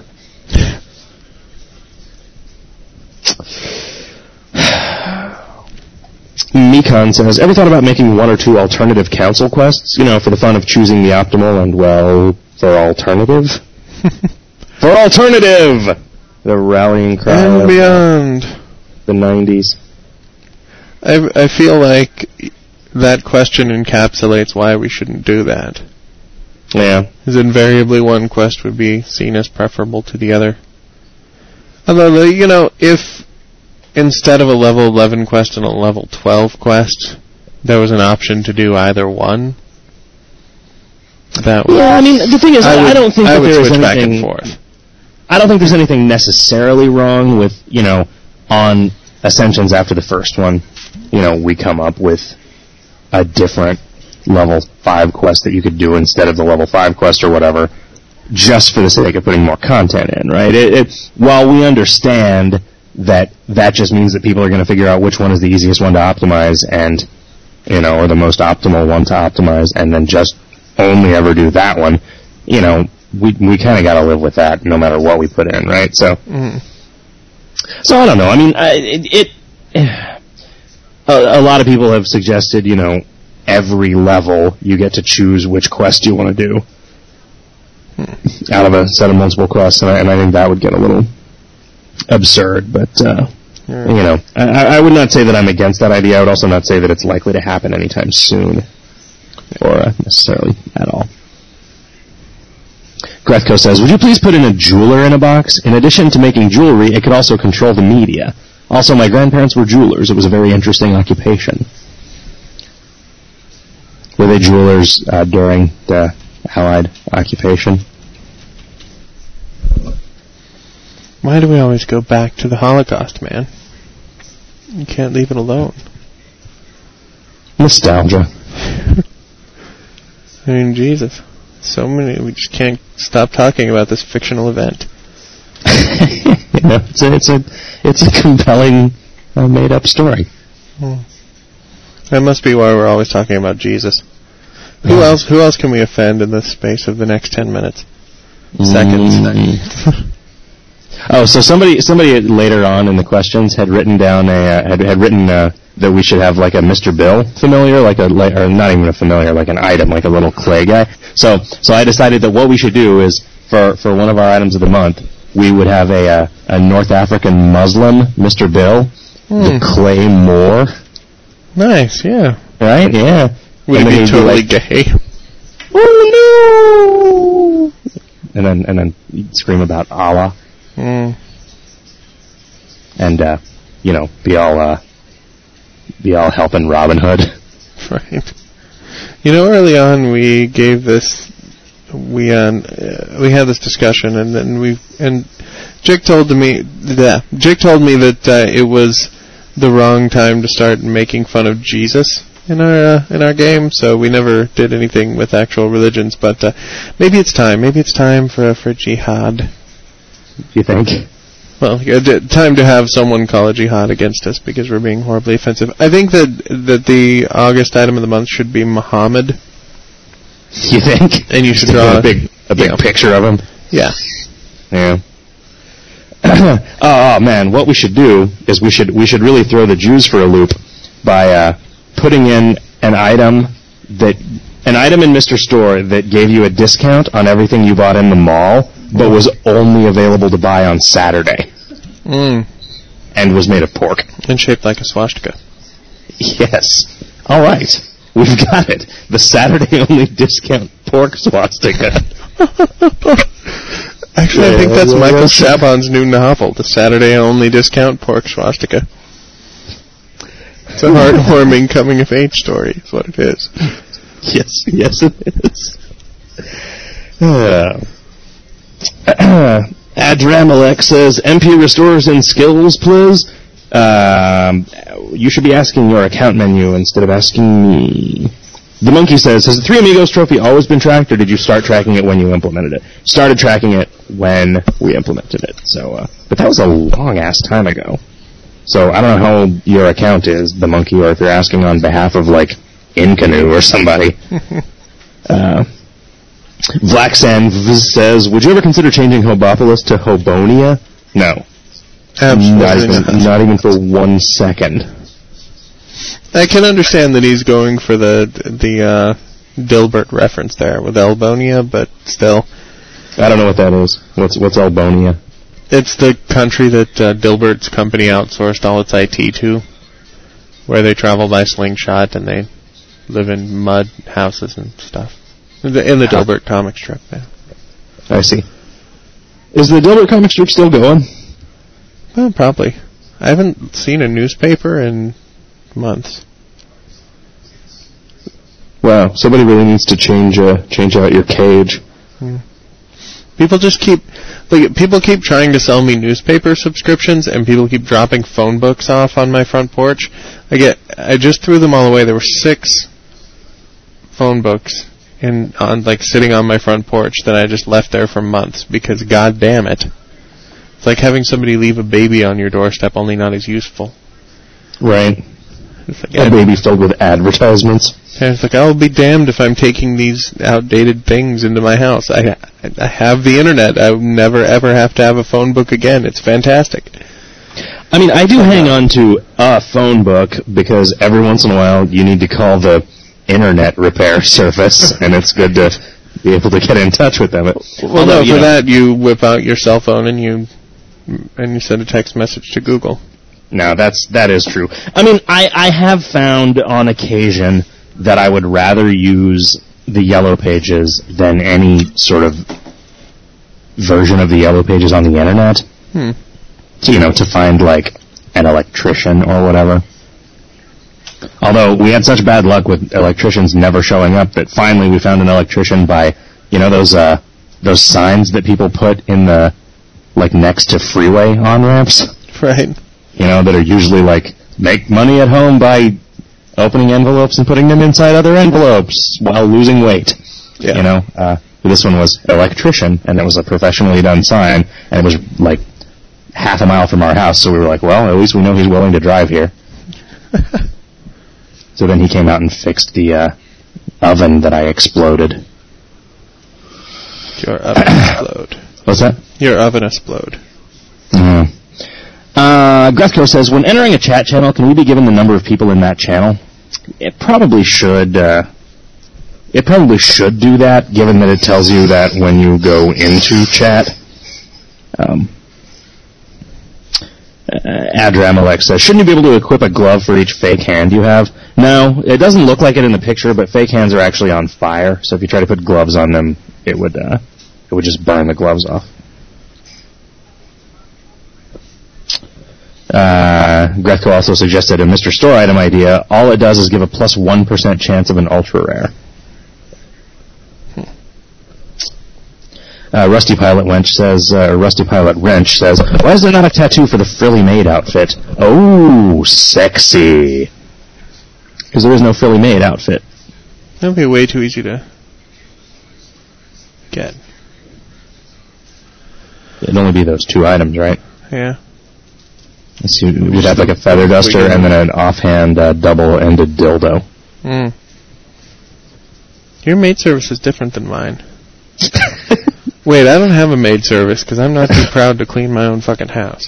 Speaker 2: Mikon says, ever thought about making one or two alternative council quests? You know, for the fun of choosing the optimal and, well, for alternative? For alternative! The rallying cry
Speaker 1: and
Speaker 2: of
Speaker 1: beyond.
Speaker 2: The nineties.
Speaker 1: I, I feel like that question encapsulates why we shouldn't do that.
Speaker 2: Yeah.
Speaker 1: Because invariably one quest would be seen as preferable to the other. Although, you know, if instead of a level eleven quest and a level twelve quest, there was an option to do either one, that would...
Speaker 2: Yeah, I mean, the thing is, I,
Speaker 1: I, would,
Speaker 2: I don't think
Speaker 1: I
Speaker 2: that
Speaker 1: would
Speaker 2: there is
Speaker 1: switch
Speaker 2: anything...
Speaker 1: back and forth.
Speaker 2: I don't think there's anything necessarily wrong with, you know, on Ascensions after the first one, you know, we come up with a different level five quest that you could do instead of the level five quest or whatever, just for the sake of putting more content in, right? It, it, while we understand that that just means that people are going to figure out which one is the easiest one to optimize and, you know, or the most optimal one to optimize and then just only ever do that one, you know, we we kind of got to live with that no matter what we put in, right? So, mm. so I don't know. I mean, I, it, it a, a lot of people have suggested, you know, every level you get to choose which quest you want to do hmm. out of a set of multiple quests, and I, and I think that would get a little absurd. But uh, yeah. you know, I, I would not say that I'm against that idea. I would also not say that it's likely to happen anytime soon, or uh, necessarily at all. Grethko says, would you please put in a jeweler in a box? In addition to making jewelry, it could also control the media. Also, my grandparents were jewelers. It was a very interesting occupation. Were they jewelers uh, during the Allied occupation?
Speaker 1: Why do we always go back to the Holocaust, man? You can't leave it alone.
Speaker 2: Nostalgia.
Speaker 1: I mean, Jesus. So many, we just can't stop talking about this fictional event.
Speaker 2: You know, it's a it's a it's a compelling uh, made up story.
Speaker 1: Hmm. That must be why we're always talking about Jesus. Who yeah. else? Who else can we offend in the space of the next ten minutes? Seconds.
Speaker 2: Mm. Oh, so somebody somebody later on in the questions had written down a uh, had had written uh, that we should have like a Mister Bill familiar, like a like, or not even a familiar, like an item, like a little clay guy. So so I decided that what we should do is for for one of our items of the month, we would have a uh, a North African Muslim Mister Bill, mm. the clay Moor.
Speaker 1: Nice, yeah.
Speaker 2: Right, yeah.
Speaker 1: Would
Speaker 2: and
Speaker 1: it be totally
Speaker 2: be like,
Speaker 1: gay?
Speaker 2: Oh no! And then and then you'd scream about Allah.
Speaker 1: Mm.
Speaker 2: And uh, you know, be all uh, be all helping Robin Hood.
Speaker 1: Right. You know, early on we gave this we um, uh, we had this discussion, and then we and Jake told to me that Jake told me that uh, it was the wrong time to start making fun of Jesus in our uh, in our game, so we never did anything with actual religions. But uh, maybe it's time. Maybe it's time for for jihad.
Speaker 2: You think?
Speaker 1: Well, time to have someone call a jihad against us because we're being horribly offensive. I think that that the August item of the month should be Muhammad.
Speaker 2: You think?
Speaker 1: And you should draw
Speaker 2: a big a big
Speaker 1: yeah.
Speaker 2: picture of him.
Speaker 1: Yeah.
Speaker 2: Yeah. oh, oh man, what we should do is we should we should really throw the Jews for a loop by uh, putting in an item that an item in Mister Store that gave you a discount on everything you bought in the mall, but was only available to buy on Saturday.
Speaker 1: Mm.
Speaker 2: And was made of pork.
Speaker 1: And shaped like a swastika.
Speaker 2: Yes. All right. We've got it. The Saturday only discount pork swastika.
Speaker 1: Actually, I think that's Michael Chabon's new novel, The Saturday Only Discount Pork Swastika. It's a heartwarming coming-of-age story, is what it is.
Speaker 2: Yes, yes it is. Uh, Adramelech says, M P restores in skills, please. Um, you should be asking your account menu instead of asking me. The Monkey says, has the Three Amigos trophy always been tracked, or did you start tracking it when you implemented it? Started tracking it when we implemented it. So, uh, but that was a long-ass time ago. So I don't know how old your account is, The Monkey, or if you're asking on behalf of, like, Incanoe or somebody. uh, Blacksand says, would you ever consider changing Hobopolis to Hobonia? No.
Speaker 1: Absolutely
Speaker 2: not even,
Speaker 1: not.
Speaker 2: not even for one second.
Speaker 1: I can understand that he's going for the the uh, Dilbert reference there with Elbonia, but still.
Speaker 2: I don't know what that is. What's what's Elbonia?
Speaker 1: It's the country that uh, Dilbert's company outsourced all its I T to, where they travel by slingshot and they live in mud houses and stuff. In the, in the huh. Dilbert comic strip, yeah.
Speaker 2: I see. Is the Dilbert comic strip still going?
Speaker 1: Well, probably. I haven't seen a newspaper in months.
Speaker 2: Wow, somebody really needs to change uh, change out your cage.
Speaker 1: Hmm. People just keep like people keep trying to sell me newspaper subscriptions, and people keep dropping phone books off on my front porch. I get I just threw them all away. There were six phone books in on like sitting on my front porch that I just left there for months because god damn it. It's like having somebody leave a baby on your doorstep, only not as useful.
Speaker 2: Right.
Speaker 1: It's like,
Speaker 2: a baby filled with advertisements.
Speaker 1: It's like, I'll be damned if I'm taking these outdated things into my house. I, I have the internet. I will never ever have to have a phone book again. It's fantastic.
Speaker 2: I mean, I do hang on to a phone book because every once in a while you need to call the internet repair service, and it's good to be able to get in touch with them.
Speaker 1: Well, no, for know. that you whip out your cell phone and you and you send a text message to Google.
Speaker 2: No, that's that is true. I mean, I, I have found on occasion that I would rather use the Yellow Pages than any sort of version of the Yellow Pages on the internet.
Speaker 1: Hmm.
Speaker 2: You know, to find, like, an electrician or whatever. Although, we had such bad luck with electricians never showing up that finally we found an electrician by, you know, those, uh, those signs that people put in the, like, next to freeway on-ramps?
Speaker 1: Right.
Speaker 2: You know, that are usually, like, make money at home by opening envelopes and putting them inside other envelopes while losing weight.
Speaker 1: Yeah.
Speaker 2: You know, uh, this one was electrician, and it was a professionally done sign, and it was, like, half a mile from our house, so we were like, well, at least we know he's willing to drive here. So then he came out and fixed the uh, oven that I exploded.
Speaker 1: Your oven explode.
Speaker 2: What's that?
Speaker 1: Your oven explode.
Speaker 2: Mm-hmm. Uh, Grethko says, when entering a chat channel, can we be given the number of people in that channel? It probably should, uh, it probably should do that, given that it tells you that when you go into chat. Um, uh, Adramelech says, shouldn't you be able to equip a glove for each fake hand you have? No, it doesn't look like it in the picture, but fake hands are actually on fire, so if you try to put gloves on them, it would, uh, it would just burn the gloves off. Uh, Grethko also suggested a Mister Store item idea. All it does is give a plus one percent chance of an ultra rare. Uh, Rusty Pilot Wench says, uh, Rusty Pilot Wrench says, why is there not a tattoo for the Frilly Maid outfit? Oh, sexy. Because there is no Frilly Maid outfit.
Speaker 1: That would be way too easy to get.
Speaker 2: It'd only be those two items, right?
Speaker 1: Yeah.
Speaker 2: Let's see, we'd have like a feather duster and then an offhand uh, double-ended dildo.
Speaker 1: Mm. Your maid service is different than mine. Wait, I don't have a maid service because I'm not too proud to clean my own fucking house.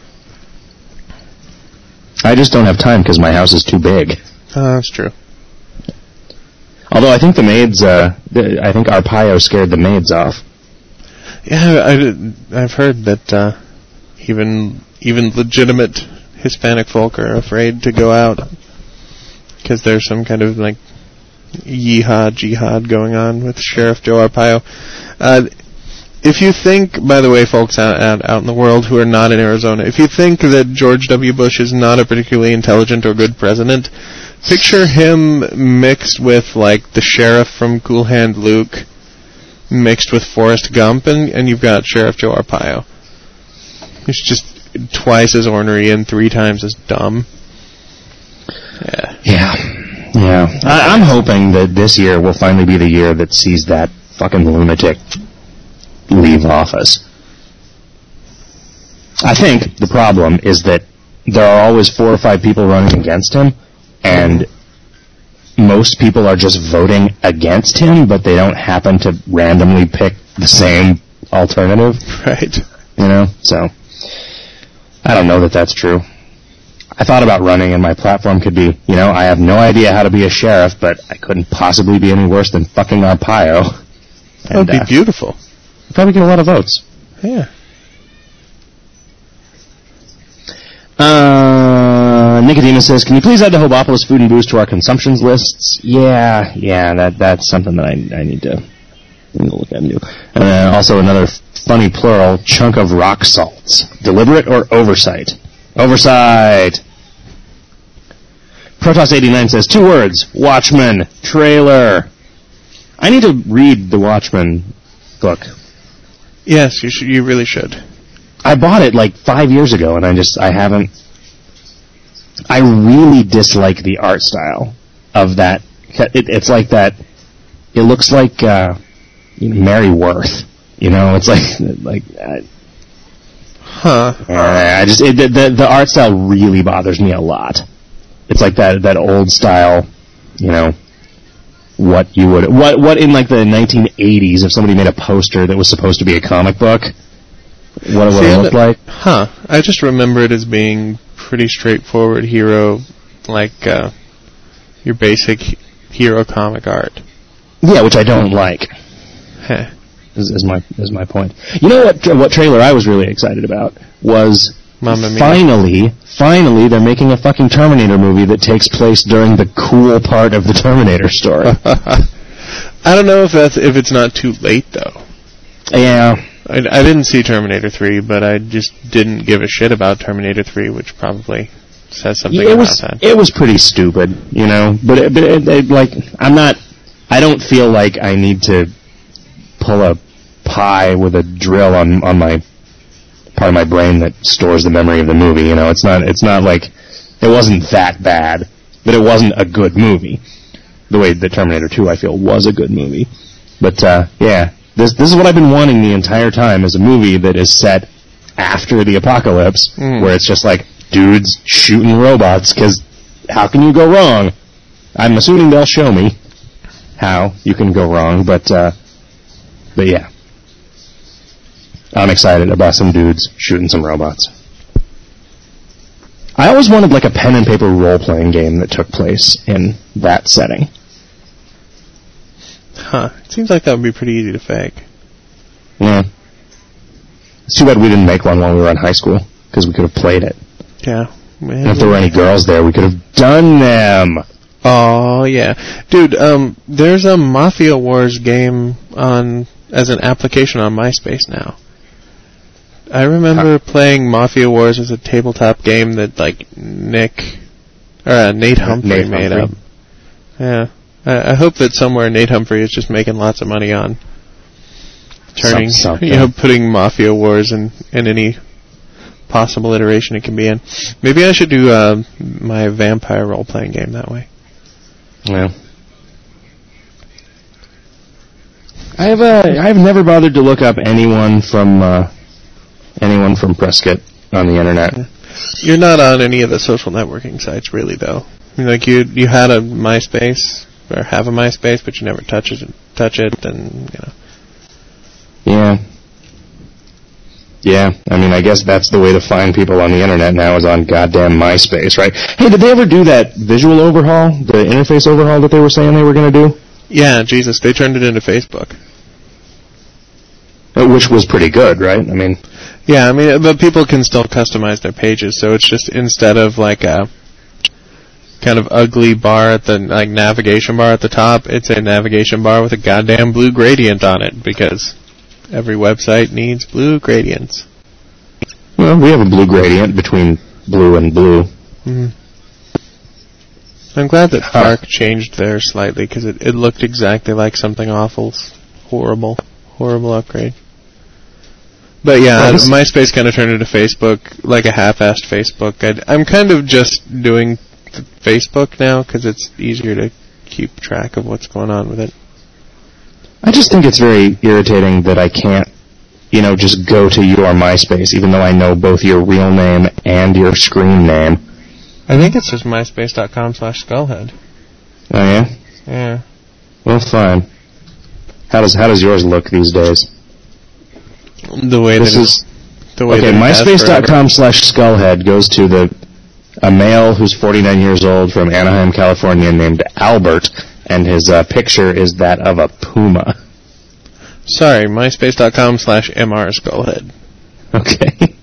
Speaker 2: I just don't have time because my house is too big.
Speaker 1: Oh, that's true.
Speaker 2: Although I think the maids, uh, the, I think Arpaio scared the maids off.
Speaker 1: Yeah, I, I've heard that uh, even even legitimate Hispanic folk are afraid to go out because there's some kind of like yeehaw jihad going on with Sheriff Joe Arpaio. Uh, if you think, by the way, folks out, out out in the world who are not in Arizona, if you think that George W. Bush is not a particularly intelligent or good president, picture him mixed with like the sheriff from Cool Hand Luke, mixed with Forrest Gump, and, and you've got Sheriff Joe Arpaio. He's just twice as ornery and three times as dumb. Yeah.
Speaker 2: Yeah. Yeah. I, I'm hoping that this year will finally be the year that sees that fucking lunatic leave office. I think the problem is that there are always four or five people running against him, and most people are just voting against him, but they don't happen to randomly pick the same alternative.
Speaker 1: Right.
Speaker 2: You know? So, I don't know that that's true. I thought about running, and my platform could be, you know, I have no idea how to be a sheriff, but I couldn't possibly be any worse than fucking Arpaio.
Speaker 1: That would be uh, beautiful.
Speaker 2: I'd probably get a lot of votes.
Speaker 1: Yeah.
Speaker 2: Uh, Nicodemus says, can you please add the Hobopolis food and booze to our consumptions lists? Yeah, yeah, that that's something that I I need to, need to look at and do. And uh, also another funny plural, chunk of rock salts. Deliberate or oversight? Oversight! Protoss eighty-nine says, two words, Watchmen, trailer. I need to read the Watchmen book.
Speaker 1: Yes, you should. You really should.
Speaker 2: I bought it like five years ago, and I just, I haven't... I really dislike the art style of that. It, it's like that... It looks like uh, Mary Worth. You know, it's like... like uh,
Speaker 1: huh.
Speaker 2: Uh, I just... It, the, the art style really bothers me a lot. It's like that, that old style, you know... What you would... What, what in like the nineteen eighties, if somebody made a poster that was supposed to be a comic book... What it would have looked like?
Speaker 1: Huh. I just remember it as being pretty straightforward hero, like uh, your basic hero comic art.
Speaker 2: Yeah, which I don't like.
Speaker 1: Heh.
Speaker 2: Is, is my is my point. You know what? What trailer I was really excited about was
Speaker 1: Mamma Mia.
Speaker 2: finally, finally, they're making a fucking Terminator movie that takes place during the cool part of the Terminator story.
Speaker 1: I don't know if that's if it's not too late though.
Speaker 2: Yeah.
Speaker 1: I, I didn't see Terminator three, but I just didn't give a shit about Terminator three, which probably says something
Speaker 2: yeah, it
Speaker 1: about
Speaker 2: was,
Speaker 1: that.
Speaker 2: It was pretty stupid, you know. But, it, but it, it, like, I'm not. I don't feel like I need to pull a pie with a drill on on my part of my brain that stores the memory of the movie. You know, it's not. It's not like it wasn't that bad, but it wasn't a good movie. The way that Terminator two, I feel, was a good movie. But uh, yeah. This this is what I've been wanting the entire time, is a movie that is set after the apocalypse,
Speaker 1: Mm.
Speaker 2: where it's just like dudes shooting robots, because how can you go wrong? I'm assuming they'll show me how you can go wrong, but, uh, but yeah. I'm excited about some dudes shooting some robots. I always wanted like a pen and paper role-playing game that took place in that setting.
Speaker 1: Huh. It seems like that would be pretty easy to fake.
Speaker 2: Yeah. It's too bad we didn't make one while we were in high school, because we could have played it.
Speaker 1: Yeah.
Speaker 2: And if there were any girls there, we could have done them.
Speaker 1: Oh, yeah. Dude, um, there's a Mafia Wars game on as an application on MySpace now. I remember huh. playing Mafia Wars as a tabletop game that, like, Nick, or uh, Nate Humphrey
Speaker 2: Nate
Speaker 1: made
Speaker 2: Humphrey.
Speaker 1: up. Yeah. I, I hope that somewhere Nate Humphrey is just making lots of money on turning,
Speaker 2: Some, something.
Speaker 1: you know, putting Mafia Wars in, in any possible iteration it can be in. Maybe I should do uh, my vampire role-playing game that way.
Speaker 2: Yeah. I have uh, I have never bothered to look up anyone from uh, anyone from Prescott on the internet.
Speaker 1: Yeah. You're not on any of the social networking sites, really, though. I mean, like you, you had a MySpace or have a MySpace, but you never touch it. Touch it, and you know.
Speaker 2: Yeah. Yeah. I mean, I guess that's the way to find people on the internet now, is on goddamn MySpace, right? Hey, did they ever do that visual overhaul, the interface overhaul that they were saying they were going to do?
Speaker 1: Yeah, Jesus, they turned it into Facebook.
Speaker 2: Which was pretty good, right? I mean,
Speaker 1: yeah, I mean, but people can still customize their pages, so it's just instead of like a kind of ugly bar at the like navigation bar at the top, it's a navigation bar with a goddamn blue gradient on it, because every website needs blue gradients.
Speaker 2: Well, we have a blue gradient between blue and blue.
Speaker 1: Mm-hmm. I'm glad that Fark huh. changed theirs slightly, because it, it looked exactly like something awful, horrible, horrible upgrade. But yeah, well, MySpace kind of turned into Facebook, like a half-assed Facebook. I'd, I'm kind of just doing Facebook now, because it's easier to keep track of what's going on with it.
Speaker 2: I just think it's very irritating that I can't, you know, just go to your MySpace, even though I know both your real name and your screen name.
Speaker 1: I think it's just myspace.com slash skullhead.
Speaker 2: Oh, yeah?
Speaker 1: Yeah.
Speaker 2: Well, fine. How does how does yours look these days?
Speaker 1: The way
Speaker 2: this
Speaker 1: that
Speaker 2: is
Speaker 1: the way
Speaker 2: okay.
Speaker 1: That
Speaker 2: MySpace.com slash skullhead goes to the a male who's forty-nine years old from Anaheim, California, named Albert, and his uh, picture is that of a puma.
Speaker 1: Sorry, MySpace.com slash Mr Skullhead.
Speaker 2: Okay.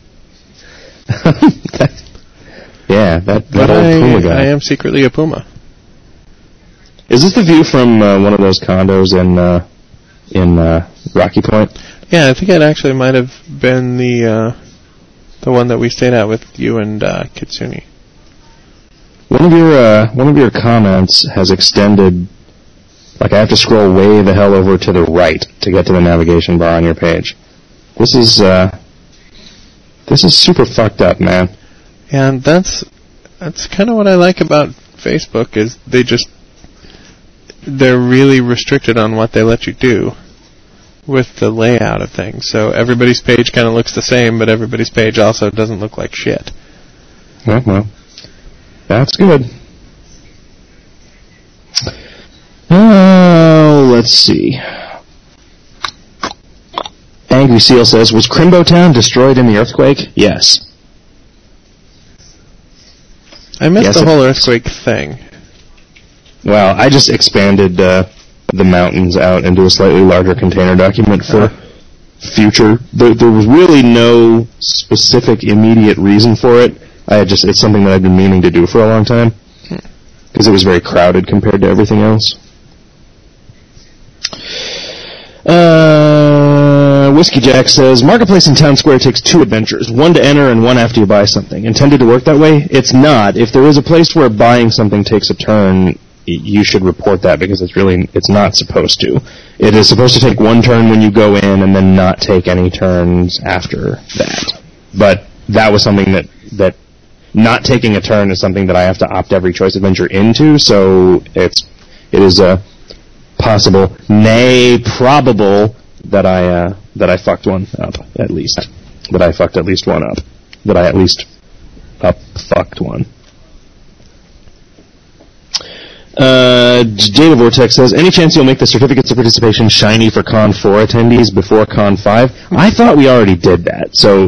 Speaker 2: Yeah, that, that
Speaker 1: but
Speaker 2: old
Speaker 1: I,
Speaker 2: puma guy.
Speaker 1: I am secretly a puma.
Speaker 2: Is this the view from uh, one of those condos in uh, in uh, Rocky Point?
Speaker 1: Yeah, I think it actually might have been the uh, the one that we stayed at with you and uh, Kitsune.
Speaker 2: One of your uh, one of your comments has extended. Like I have to scroll way the hell over to the right to get to the navigation bar on your page. This is uh, this is super fucked up, man.
Speaker 1: And that's that's kind of what I like about Facebook, is they just they're really restricted on what they let you do with the layout of things. So everybody's page kind of looks the same, but everybody's page also doesn't look like shit.
Speaker 2: Well, well, that's good. Oh, let's see. Angry Seal says, was Crimbo Town destroyed in the earthquake? Yes.
Speaker 1: I missed
Speaker 2: yes,
Speaker 1: the whole earthquake thing.
Speaker 2: Well, I just expanded uh, the mountains out into a slightly larger container document for uh. future. There, there was really no specific immediate reason for it. I had just it's something that I've been meaning to do for a long time, because it was very crowded compared to everything else. Uh, Whiskey Jack says, Marketplace in Town Square takes two adventures, one to enter and one after you buy something. Intended to work that way? It's not. If there is a place where buying something takes a turn, you should report that, because it's really, it's not supposed to. It is supposed to take one turn when you go in and then not take any turns after that. But that was something that, that not taking a turn is something that I have to opt every choice adventure into, so it's, it is a possible, nay, probable that I, uh, that I fucked one up, at least. that I fucked at least one up. That I at least up fucked one. Uh, Data Vortex says, any chance you'll make the certificates of participation shiny for Con four attendees before Con five? I thought we already did that, so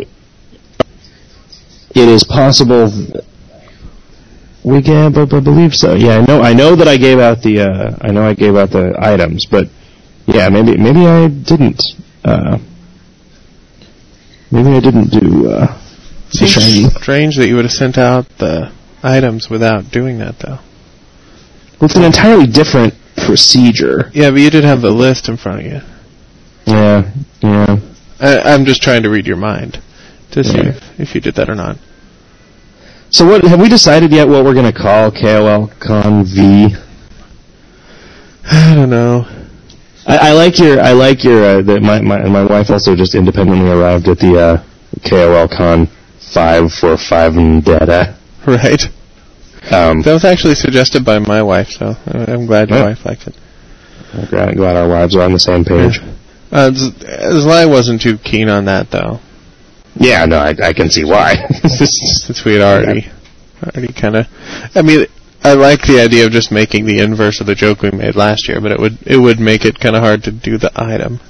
Speaker 2: it is possible. Th- we gave, I believe so. Yeah, I know. I know that I gave out the. Uh, I know I gave out the items, but yeah, maybe maybe I didn't. Uh, maybe I didn't do. Uh, the shiny.
Speaker 1: Seems strange that you would have sent out the items without doing that, though.
Speaker 2: Well, it's an entirely different procedure.
Speaker 1: Yeah, but you did have the list in front of you.
Speaker 2: Yeah, yeah.
Speaker 1: I, I'm just trying to read your mind to see
Speaker 2: Yeah.
Speaker 1: if, if you did that or not.
Speaker 2: So, what have we decided yet? What we're going to call K O L Con V?
Speaker 1: I don't know.
Speaker 2: I, I like your. I like your. Uh, that my, my my wife also just independently arrived at the uh, K O L Con five for five and data.
Speaker 1: Right.
Speaker 2: Um,
Speaker 1: That was actually suggested by my wife, so I'm glad your
Speaker 2: Yeah.
Speaker 1: wife liked it.
Speaker 2: I'm glad, glad our wives are on the same page.
Speaker 1: Uh, Z- Zly wasn't too keen on that, though.
Speaker 2: Yeah, no, I, I can see why.
Speaker 1: Since we had already, already kind of. I mean, I like the idea of just making the inverse of the joke we made last year, but it would it would make it kind of hard to do the item.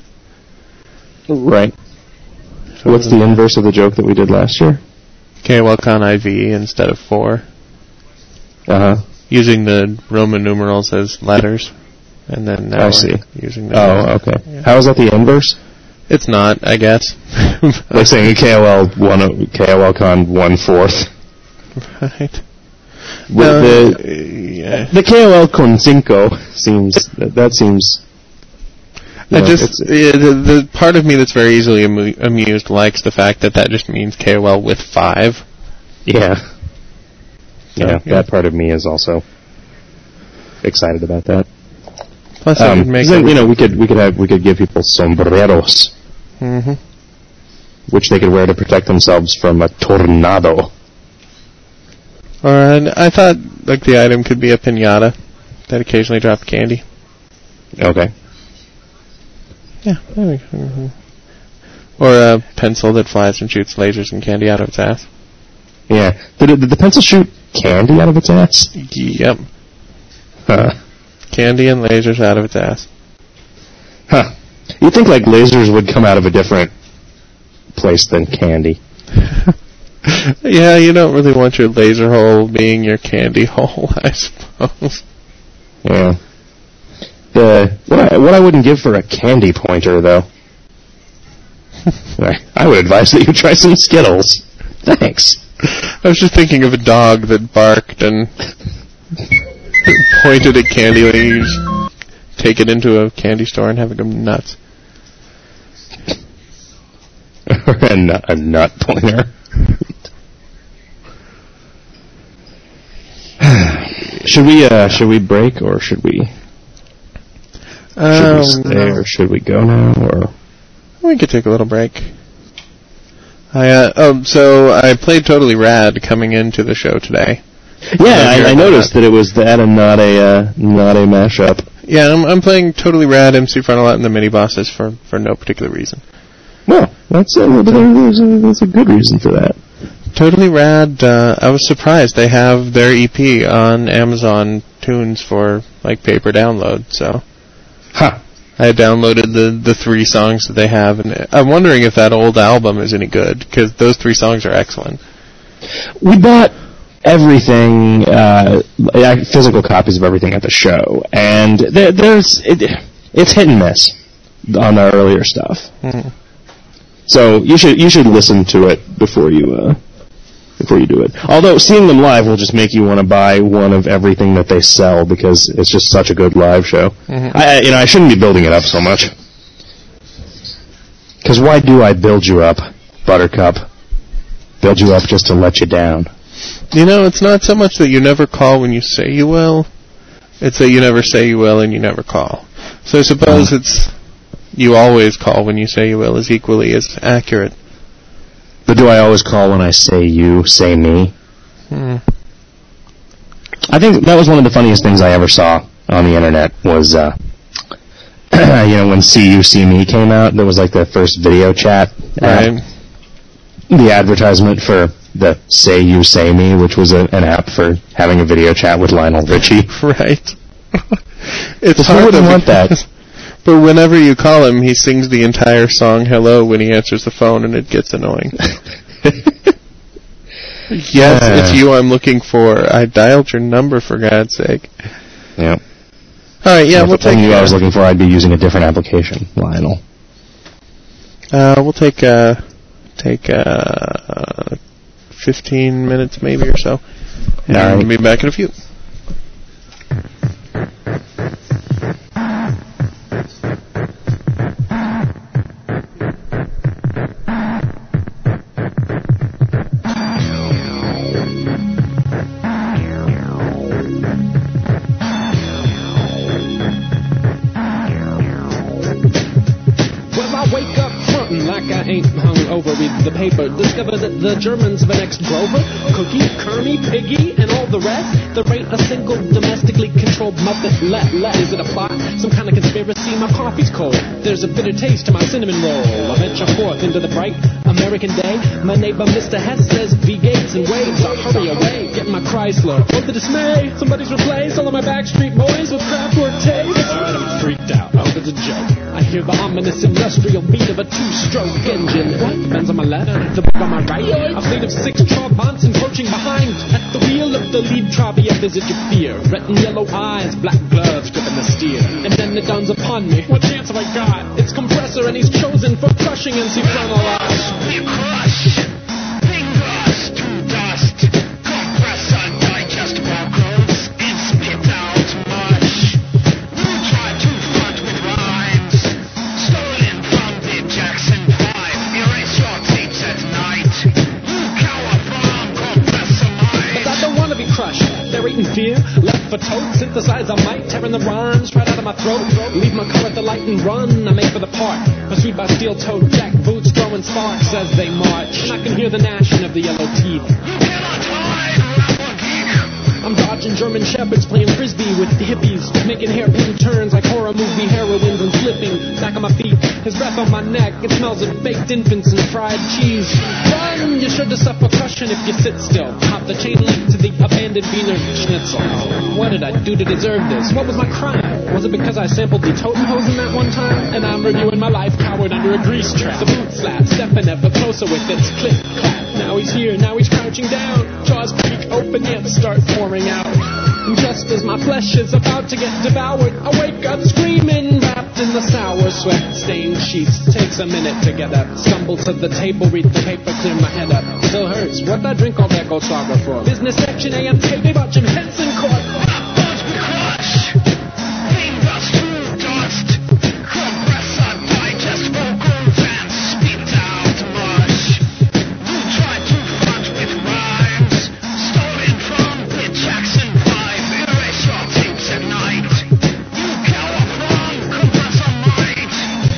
Speaker 2: Right. So what's the inverse of the joke that we did last year?
Speaker 1: K O L Con I V instead of four,
Speaker 2: Uh huh.
Speaker 1: using the Roman numerals as letters, and then now
Speaker 2: I
Speaker 1: we're
Speaker 2: see.
Speaker 1: using the.
Speaker 2: Oh, okay.
Speaker 1: Yeah.
Speaker 2: How is that the inverse?
Speaker 1: It's not, I guess.
Speaker 2: Like saying K O L one, K O L Con one fourth.
Speaker 1: Right.
Speaker 2: Well,
Speaker 1: No,
Speaker 2: the
Speaker 1: yeah.
Speaker 2: the K O L Con cinco seems that, that seems. you
Speaker 1: I
Speaker 2: know,
Speaker 1: just
Speaker 2: it's-
Speaker 1: yeah, the, the part of me that's very easily amu- amused likes the fact that that just means K O L with five.
Speaker 2: yeah. Yeah,
Speaker 1: yeah.
Speaker 2: that part of me is also excited about that.
Speaker 1: Plus, it
Speaker 2: Um,
Speaker 1: would make
Speaker 2: 'cause then, you know, we could we could have we could give people sombreros,
Speaker 1: hmm
Speaker 2: which they could wear to protect themselves from a tornado.
Speaker 1: Or uh, I thought like the item could be a piñata that occasionally dropped candy.
Speaker 2: Okay.
Speaker 1: Yeah. Mm-hmm. Or a pencil that flies and shoots lasers and candy out of its ass.
Speaker 2: Yeah. Did, it, did the pencil shoot candy out of its ass?
Speaker 1: Yep.
Speaker 2: Huh.
Speaker 1: Candy and lasers out of its ass.
Speaker 2: Huh. You'd think like lasers would come out of a different place than candy.
Speaker 1: Yeah, you don't really want your laser hole being your candy hole, I suppose.
Speaker 2: Yeah. The what I, what I wouldn't give for a candy pointer though. I, I would advise that you try some Skittles. Thanks.
Speaker 1: I was just thinking of a dog that barked and pointed at candy when you just take it into a candy store and have it go nuts.
Speaker 2: a, nut, a nut pointer. should we uh, should we break or should we should
Speaker 1: Um,
Speaker 2: we stay or should we go now or
Speaker 1: we could take a little break. I uh, oh, so I played Totally Rad coming into the show today.
Speaker 2: yeah
Speaker 1: hear
Speaker 2: I, I
Speaker 1: about
Speaker 2: noticed
Speaker 1: that.
Speaker 2: that it was that and not a uh, not a mashup.
Speaker 1: Yeah, I'm, I'm playing Totally Rad, M C Frontalot, and the mini bosses for, for no particular reason.
Speaker 2: Well, that's a, there's a, there's a good reason for that.
Speaker 1: Totally Rad, uh, I was surprised. They have their E P on Amazon Tunes for, like, paper download, so.
Speaker 2: Huh.
Speaker 1: I had downloaded the, the three songs that they have, and I'm wondering if that old album is any good, because those three songs are excellent.
Speaker 2: We bought everything, uh, like, physical copies of everything at the show, and there, there's it, it's hit and miss on our earlier stuff.
Speaker 1: Mhm.
Speaker 2: So you should you should listen to it before you uh, before you do it. Although seeing them live will just make you want to buy one of everything that they sell because it's just such a good live show.
Speaker 1: Mhm.
Speaker 2: I I- you know I shouldn't be building it up so much. Because why do I build you up, Buttercup? Build you up just to let you down.
Speaker 1: You know, it's not so much that you never call when you say you will, it's that you never say you will and you never call. So I suppose it's you always call when you say you will is equally as accurate.
Speaker 2: But do I always call when I say you, say me?
Speaker 1: Hmm.
Speaker 2: I think that was one of the funniest things I ever saw on the internet was, uh, you know, when See You, See Me came out, there was like the first video chat app.
Speaker 1: Right.
Speaker 2: the advertisement for the Say You Say Me, which was a, an app for having a video chat with Lionel Richie.
Speaker 1: Right. It's
Speaker 2: Who
Speaker 1: hard
Speaker 2: wouldn't
Speaker 1: to
Speaker 2: want that?
Speaker 1: But whenever you call him, he sings the entire song "Hello" when he answers the phone, and it gets annoying. Yes,
Speaker 2: Uh.
Speaker 1: it's you I'm looking for. I dialed your number, for God's sake.
Speaker 2: Yeah.
Speaker 1: All right, yeah,
Speaker 2: if
Speaker 1: we'll
Speaker 2: it
Speaker 1: take.
Speaker 2: wasn't you I was
Speaker 1: Uh,
Speaker 2: looking for, I'd be using a different application, Lionel.
Speaker 1: uh, we'll take uh, take uh, fifteen minutes maybe or so, and
Speaker 2: All right.
Speaker 1: we'll be back in a few.
Speaker 3: Well, I wake up frontin' like I ain't hung over with the paper. Discover that the Germans have annexed Grover, Cookie, Kearney, Piggy, and all the rest. There ain't a single domestically controlled muppet left. Is it a plot? Some kind of conspiracy? My coffee's cold. There's a bitter taste to my cinnamon roll. I venture forth into the bright American day. My neighbor Mister Hess says V Gates and waves. I hurry away, get my Chrysler. Oh, the dismay! Somebody's replaced all of my Backstreet Boys with Kraftwerk tapes. Alright, I'm freaked out. I hope it's a joke. I hear the ominous industrial beat of a two-stroke engine. What? Depends on my left, the book on my right. A fleet of six Trabants encroaching behind. At the wheel of the lead Trabi, I visit your fear. Red and yellow eyes, black gloves gripping the steer. And then it dawns upon me, what chance have I got? It's Compressor and he's chosen for crushing M C Frontalage.
Speaker 5: You crush fingers to dust. Compressor digest vocals and spit out mush. You try to front with rhymes stolen from the Jackson Five. Erase your tapes at night. You cower from Compressor
Speaker 3: But I
Speaker 5: mind.
Speaker 3: don't wanna be crushed. They're eating fear, left for tote. Synthesize a mic, tearing the rhymes right out of my throat. Leave my car at the light and run. I make for the park. Pursued by steel-toed jack boots, throwing sparks as they march. And I can hear the gnashing of the yellow teeth.
Speaker 5: You cannot hide, rapper geek.
Speaker 3: I'm dodging German shepherds, playing frisbee with the hippies, making hairpin turns like horror movie heroines and slipping back on my feet. His breath on my neck, it smells of baked infants and fried cheese. Run! You should have suffered percussion if you sit still. Hop the chain link to the abandoned Wiener Schnitzel. What did I do to deserve this? What was my crime? Was it because I sampled the Totenhosen that one time? And I'm reviewing my life cowered under a grease trap. The boot slap, stepping ever closer with its click clap. Now he's here, now he's crouching down. Jaws creak open, yet start pouring out. And just as my flesh is about to get devoured, I wake up screaming, wrapped in the sour sweat-stained sheets. Takes a minute to get up, stumble to the table, read the paper, clear my head up. Still hurts. What'd I drink all that Gold Saga for? Business section A M K, they bought Jim Henson court.
Speaker 5: Rappers we crush fingers to dust. Compressor digest vocals and spit out mush. You try to front with rhymes stolen from the Jackson Five. Erase your tapes at night. You cower from Compressor might.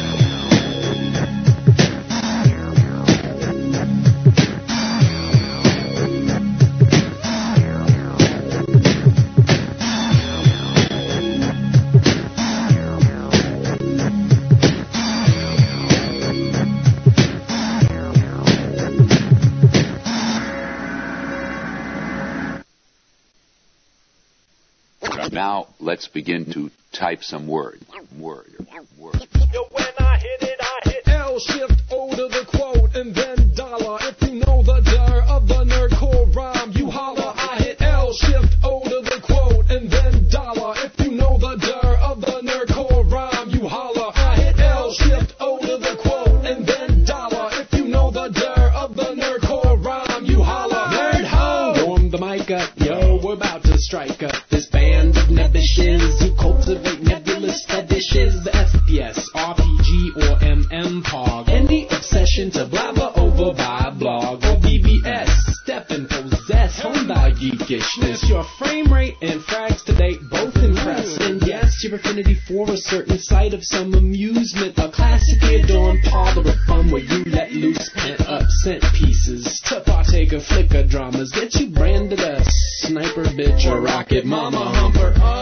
Speaker 6: Now let's begin to type some word. Word. Word.
Speaker 3: Yo, when I hit it, I hit L, shift O to the quote, and then dollar. If you know the dir of the nerdcore rhyme, you holler. I hit L, shift O to the quote, and then dollar. If you know the dir of the nerdcore rhyme, you holler. I hit L, shift O to the quote, and then dollar. If you know the dir of the nerdcore rhyme, you holler. Nerd ho! Warm the mic up, yo, we're about to strike up this band of nebbishes who cultivate nebulous fetishes. The F P S, R P G, or M M Pog. Any obsession to blabber over by a blog or B B S. Step and possess home by geekishness. Your frame rate and frags to date both impress. And yes, your affinity for a certain site of some amusement. A classically adorned parlor of fun where you let loose pent up cent pieces. To partake of flicker dramas, get you branded a sniper bitch or rocket mama humper. Oh,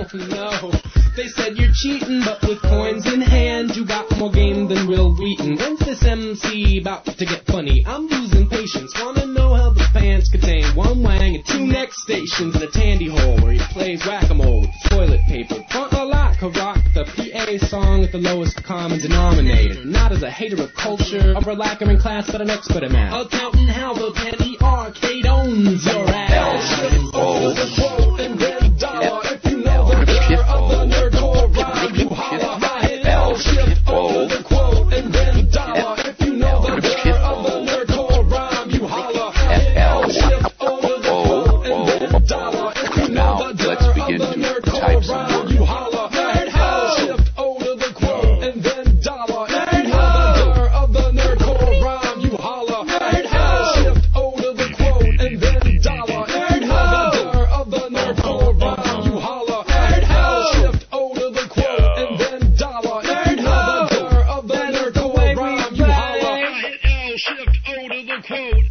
Speaker 3: Oh no, they said you're cheating, but with coins in hand, you got more game than Will Wheaton. When's this M C about to get funny? I'm losing patience, wanna know how the pants contain one wang and two neck stations and a tandy hole where he plays whack-a-mole with toilet paper. Front a lot, can rock the P A song at the lowest common denominator. Not as a hater of culture, a relacker in class, but an expert at math. Accountant how the penny arcade owns your ass.
Speaker 6: Oh.
Speaker 3: And then dollar, if you know the letter of the nerdcore rhyme, you holler. Hit L, shift over the quote, and then dollar, if you know the letter of the nerdcore rhyme, you holler. Hit L, shift over the quote, and then dollar, if you know the letter of the nerdcore rhyme, you holler. Hit L, shift over the quote, and then dollar, if you know the letter of the nerdcore rhyme, you holler. Hit L, shift over the quote, and then dollar, if you know the letter of the nerdcore rhyme, you holler. Hit L, shift over the quote, and then dollar, if you know the letter of the nerdcore rhyme, you holler.
Speaker 5: Hit L, shift O to the quote.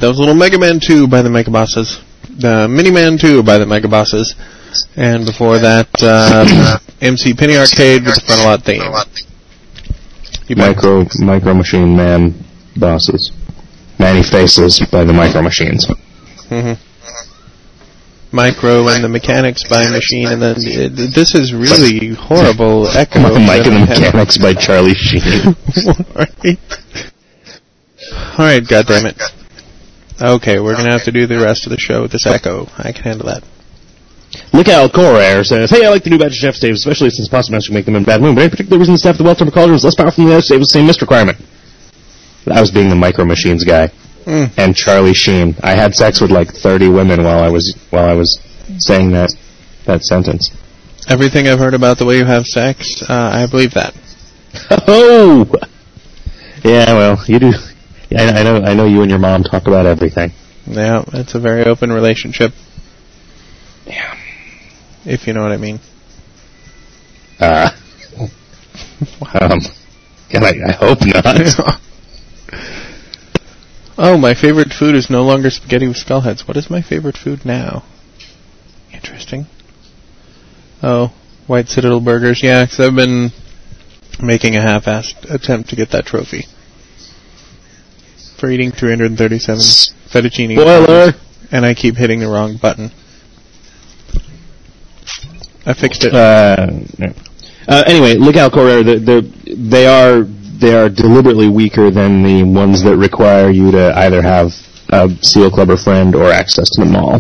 Speaker 1: that was a little Mega Man two by the Mega Bosses. The Mini Man two by the Mega Bosses. And before that, uh, M C Penny Arcade with the Frontalot theme. You
Speaker 2: Micro, Micro Machine Man Bosses. Manny Faces by the Micro Machines.
Speaker 1: Mm-hmm. Micro and the Mechanics by Machine, and then uh, this is really horrible echo.
Speaker 2: Mike and the Mechanics by Charlie Sheen.
Speaker 1: Alright, Alright, goddammit. Okay, we're gonna have to do the rest of the show with this echo. I can handle that.
Speaker 2: Lookout Corair says, hey, I like the new batch of chef staves, especially since Pasta Master can make them in bad moon, but any particular reason the staff of the well-tempered cauldron is less powerful than the other stave with the same mist requirement? I was being the Micro Machines guy. Mm. And Charlie Sheen. I had sex with like thirty women while I was while I was saying that that sentence.
Speaker 1: Everything I've heard about the way you have sex, uh, I believe that.
Speaker 2: Oh, yeah. Well, you do. Yeah, I know. I know you and your mom talk about everything.
Speaker 1: Yeah, it's a very open relationship.
Speaker 2: Yeah.
Speaker 1: If you know what I mean.
Speaker 2: Uh. um. And I, I hope not.
Speaker 1: Oh, my favorite food is no longer spaghetti with skull heads. What is my favorite food now? Interesting. Oh, White Citadel burgers. Yeah, because I've been making a half-assed attempt to get that trophy. For eating three hundred thirty-seven fettuccine
Speaker 2: Spoiler!
Speaker 1: And I keep hitting the wrong button. I fixed it.
Speaker 2: Uh, no. uh, anyway, Lookout Courier, the, the, they are... They are deliberately weaker than the ones that require you to either have a Seal Club or friend or access to the mall.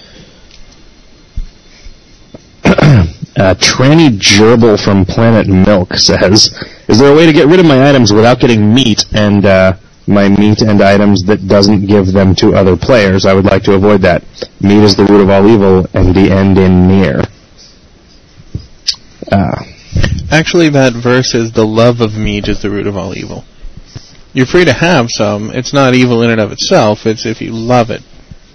Speaker 2: uh, Tranny Gerbil from Planet Milk says, is there a way to get rid of my items without getting meat and uh, my meat and items that doesn't give them to other players? I would like to avoid that. Meat is the root of all evil and the end in near. Uh...
Speaker 1: Actually, that verse is the love of meat is the root of all evil. You're free to have some. It's not evil in and of itself. It's if you love it.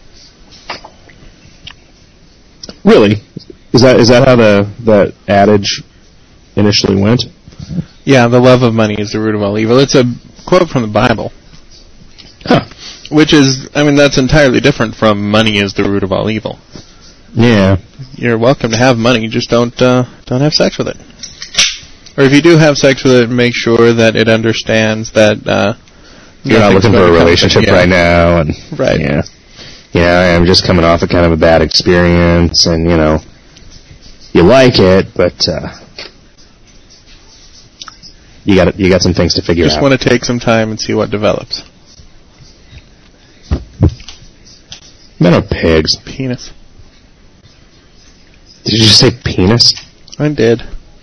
Speaker 2: Really? Is that is that how the that adage initially went?
Speaker 1: Yeah, the love of money is the root of all evil. It's a quote from the Bible.
Speaker 2: Huh.
Speaker 1: Which is, I mean, that's entirely different from money is the root of all evil.
Speaker 2: Yeah.
Speaker 1: You're welcome to have money, just don't uh, don't have sex with it. Or if you do have sex with it, make sure that it understands that uh,
Speaker 2: you're not looking for a relationship
Speaker 1: yeah.
Speaker 2: right now, and
Speaker 1: right.
Speaker 2: Yeah, yeah, I'm just coming off a kind of a bad experience, and you know, you like it, but uh, you got you got some things to figure
Speaker 1: just
Speaker 2: out.
Speaker 1: Just want to take some time and see what develops.
Speaker 2: Men are pigs.
Speaker 1: Penis.
Speaker 2: Did you just say penis?
Speaker 1: I did.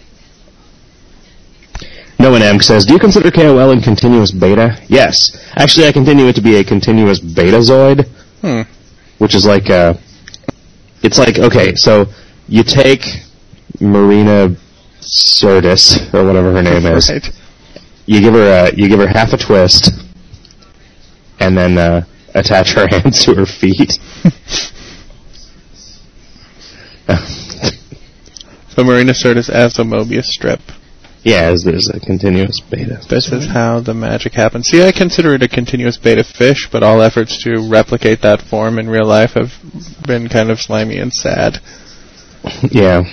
Speaker 2: No one M says, do you consider K O L in continuous beta? Yes. Actually, I continue it to be a continuous betazoid.
Speaker 1: Hmm.
Speaker 2: Which is like a... It's like, okay, so you take Marina Sirtis, or whatever her name is.
Speaker 1: Right.
Speaker 2: You give her a, you give her half a twist, and then uh, attach her hands to her feet.
Speaker 1: So Marina Sirtis as a Mobius strip.
Speaker 2: Yeah, as there's a continuous beta.
Speaker 1: This is how the magic happens. See, I consider it a continuous beta fish, but all efforts to replicate that form in real life have been kind of slimy and sad.
Speaker 2: Yeah.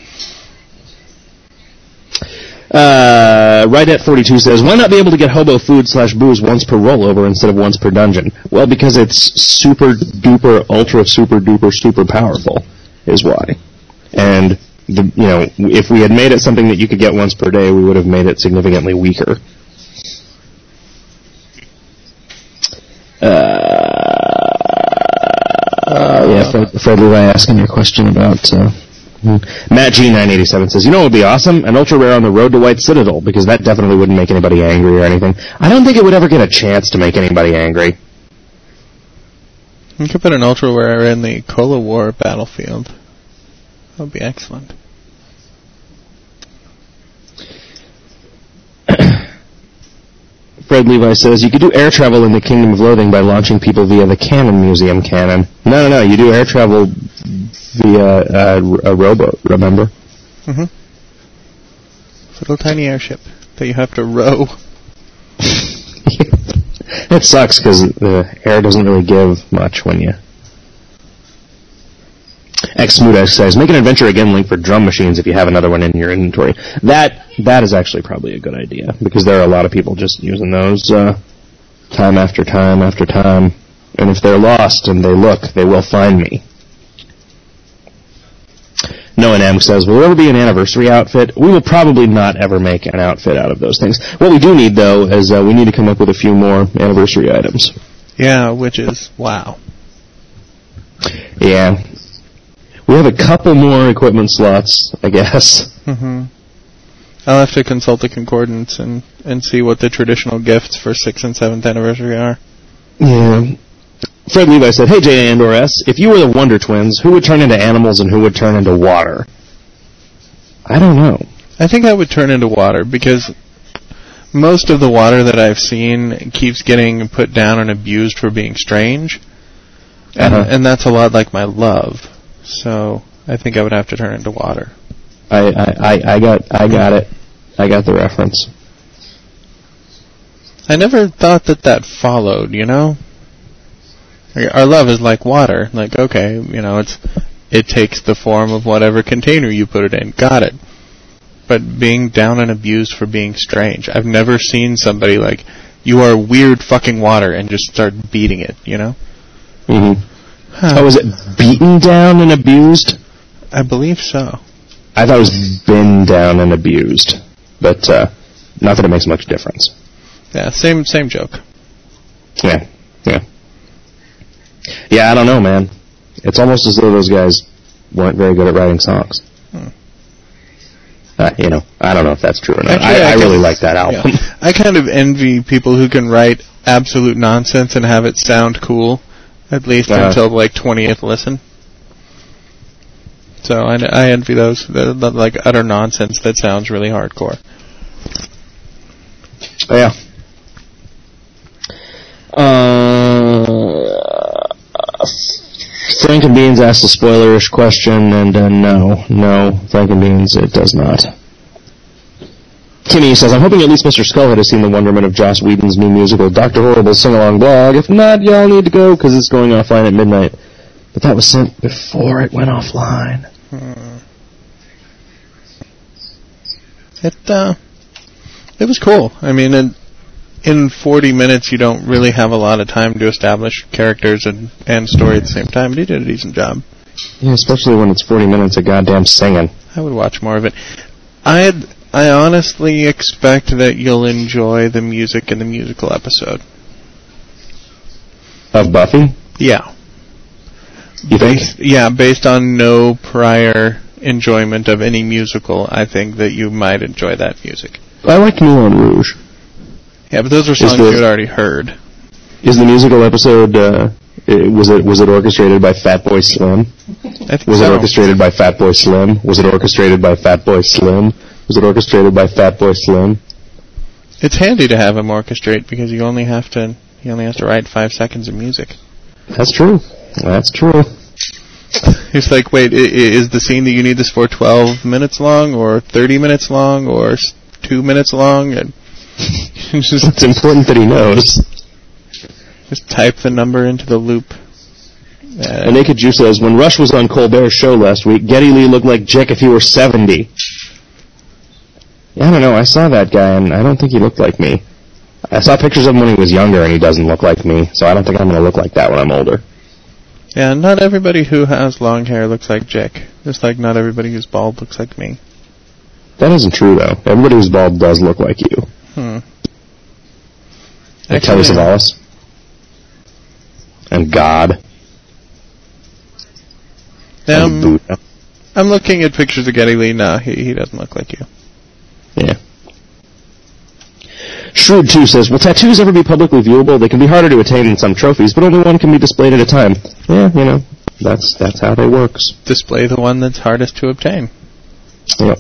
Speaker 2: Uh, right at forty-two says, why not be able to get hobo food slash booze once per rollover instead of once per dungeon? Well, because it's super duper, ultra super duper super powerful, is why. And... The, you know, if we had made it something that you could get once per day, we would have made it significantly weaker. Uh, uh, yeah, Fred, Fred Levi asking your question about... Uh, Matt G nine eighty-seven says, you know what would be awesome? An ultra rare on the road to White Citadel, because that definitely wouldn't make anybody angry or anything. I don't think it would ever get a chance to make anybody angry.
Speaker 1: You could put an ultra rare in the Cola War battlefield. That would be excellent.
Speaker 2: Fred Levi says, you could do air travel in the Kingdom of Loathing by launching people via the Cannon Museum cannon. No, no, no, you do air travel via uh, a rowboat, remember?
Speaker 1: Mm-hmm. Little tiny airship that you have to row.
Speaker 2: It sucks because the air doesn't really give much when you... Xmuda says, make an adventure again link for drum machines if you have another one in your inventory. That that is actually probably a good idea, because there are a lot of people just using those uh, time after time after time. And if they're lost and they look, they will find me. Noah M says, will there ever be an anniversary outfit? We will probably not ever make an outfit out of those things. What we do need, though, is uh, we need to come up with a few more anniversary items.
Speaker 1: Yeah, which is, wow.
Speaker 2: Yeah. We have a couple more equipment slots, I guess.
Speaker 1: Mm-hmm. I'll have to consult the concordance and, and see what the traditional gifts for sixth and seventh anniversary are.
Speaker 2: Yeah. Fred Levi said, hey, J A Andor S, if you were the Wonder Twins, who would turn into animals and who would turn into water? I don't know.
Speaker 1: I think I would turn into water, because most of the water that I've seen keeps getting put down and abused for being strange. And,
Speaker 2: Uh-huh.
Speaker 1: and that's a lot like my love. So I think I would have to turn into water.
Speaker 2: I, I, I, I got I got it. I got the reference.
Speaker 1: I never thought that that followed, you know? Our love is like water. Like, okay, you know, it's it takes the form of whatever container you put it in. Got it. But being down and abused for being strange. I've never seen somebody like, you are weird fucking water, and just start beating it, you know?
Speaker 2: Mm-hmm.
Speaker 1: Huh.
Speaker 2: Oh, was it beaten down and abused?
Speaker 1: I believe so.
Speaker 2: I thought it was been down and abused. But, uh, not that it makes much difference.
Speaker 1: Yeah, same same joke.
Speaker 2: Yeah, yeah. Yeah, I don't know, man. It's almost as though those guys weren't very good at writing songs.
Speaker 1: Hmm.
Speaker 2: Uh, you know, I don't know if that's true or not.
Speaker 1: Actually,
Speaker 2: I, I,
Speaker 1: I
Speaker 2: really
Speaker 1: guess-
Speaker 2: like that album.
Speaker 1: Yeah. I kind of envy people who can write absolute nonsense and have it sound cool, at least
Speaker 2: Uh-huh.
Speaker 1: until like twentieth listen. So I, I envy those, the, the, like utter nonsense that sounds really hardcore.
Speaker 2: Yeah. Uh, Frank and Beans asked a spoilerish question, and uh, no, no, Frank and Beans, it does not. Kimmy says, I'm hoping at least Mister Skullhead has seen the wonderment of Joss Whedon's new musical, Doctor Horrible's sing-along blog. If not, y'all need to go, because it's going offline at midnight. But that was sent before it went offline.
Speaker 1: Hmm. It, uh, it was cool. I mean, in, in forty minutes, you don't really have a lot of time to establish characters and, and story at the same time, but he did a decent job.
Speaker 2: Yeah, especially when it's forty minutes of goddamn singing.
Speaker 1: I would watch more of it. I I honestly expect that you'll enjoy the music in the musical episode.
Speaker 2: Of Buffy?
Speaker 1: Yeah.
Speaker 2: You think?
Speaker 1: Based, yeah, based on no prior enjoyment of any musical, I think that you might enjoy that music.
Speaker 2: I like Moulin Rouge.
Speaker 1: Yeah, but those are songs
Speaker 2: the-
Speaker 1: you had already heard.
Speaker 2: Is the musical episode, uh, i- was it was it orchestrated by Fatboy Slim?
Speaker 1: I think
Speaker 2: Was
Speaker 1: so.
Speaker 2: it orchestrated by Fatboy Slim? Was it orchestrated by Fatboy Slim? Was it orchestrated by Fatboy Slim?
Speaker 1: It's handy to have him orchestrate because you only have to he only has to write five seconds of music.
Speaker 2: That's true. That's true.
Speaker 1: He's like, wait, i- i- is the scene that you need this for twelve minutes long, or thirty minutes long, or s- two minutes long? And just
Speaker 2: It's important that he knows.
Speaker 1: just type the number into the loop. Uh,
Speaker 2: And Naked Jew says, when Rush was on Colbert's show last week, Geddy Lee looked like Jick if he were seventy. Yeah, I don't know. I saw that guy, and I don't think he looked like me. I saw pictures of him when he was younger, and he doesn't look like me, so I don't think I'm going to look like that when I'm older.
Speaker 1: yeah, not everybody who has long hair looks like Jick. Just like not everybody who's bald looks like me.
Speaker 2: That isn't true, though. Everybody who's bald does look like you.
Speaker 1: Hmm.
Speaker 2: Like Telly
Speaker 1: Actually,
Speaker 2: Savalas. And God.
Speaker 1: Yeah,
Speaker 2: And
Speaker 1: I'm,
Speaker 2: Buddha.
Speaker 1: I'm looking at pictures of Geddy Lee. No, he, he doesn't look like you.
Speaker 2: Yeah. Shrewd two says, will tattoos ever be publicly viewable? They can be harder to attain than some trophies, but only one can be displayed at a time. Yeah, you know, that's that's how they works.
Speaker 1: Display the one that's hardest to obtain.
Speaker 2: Yep.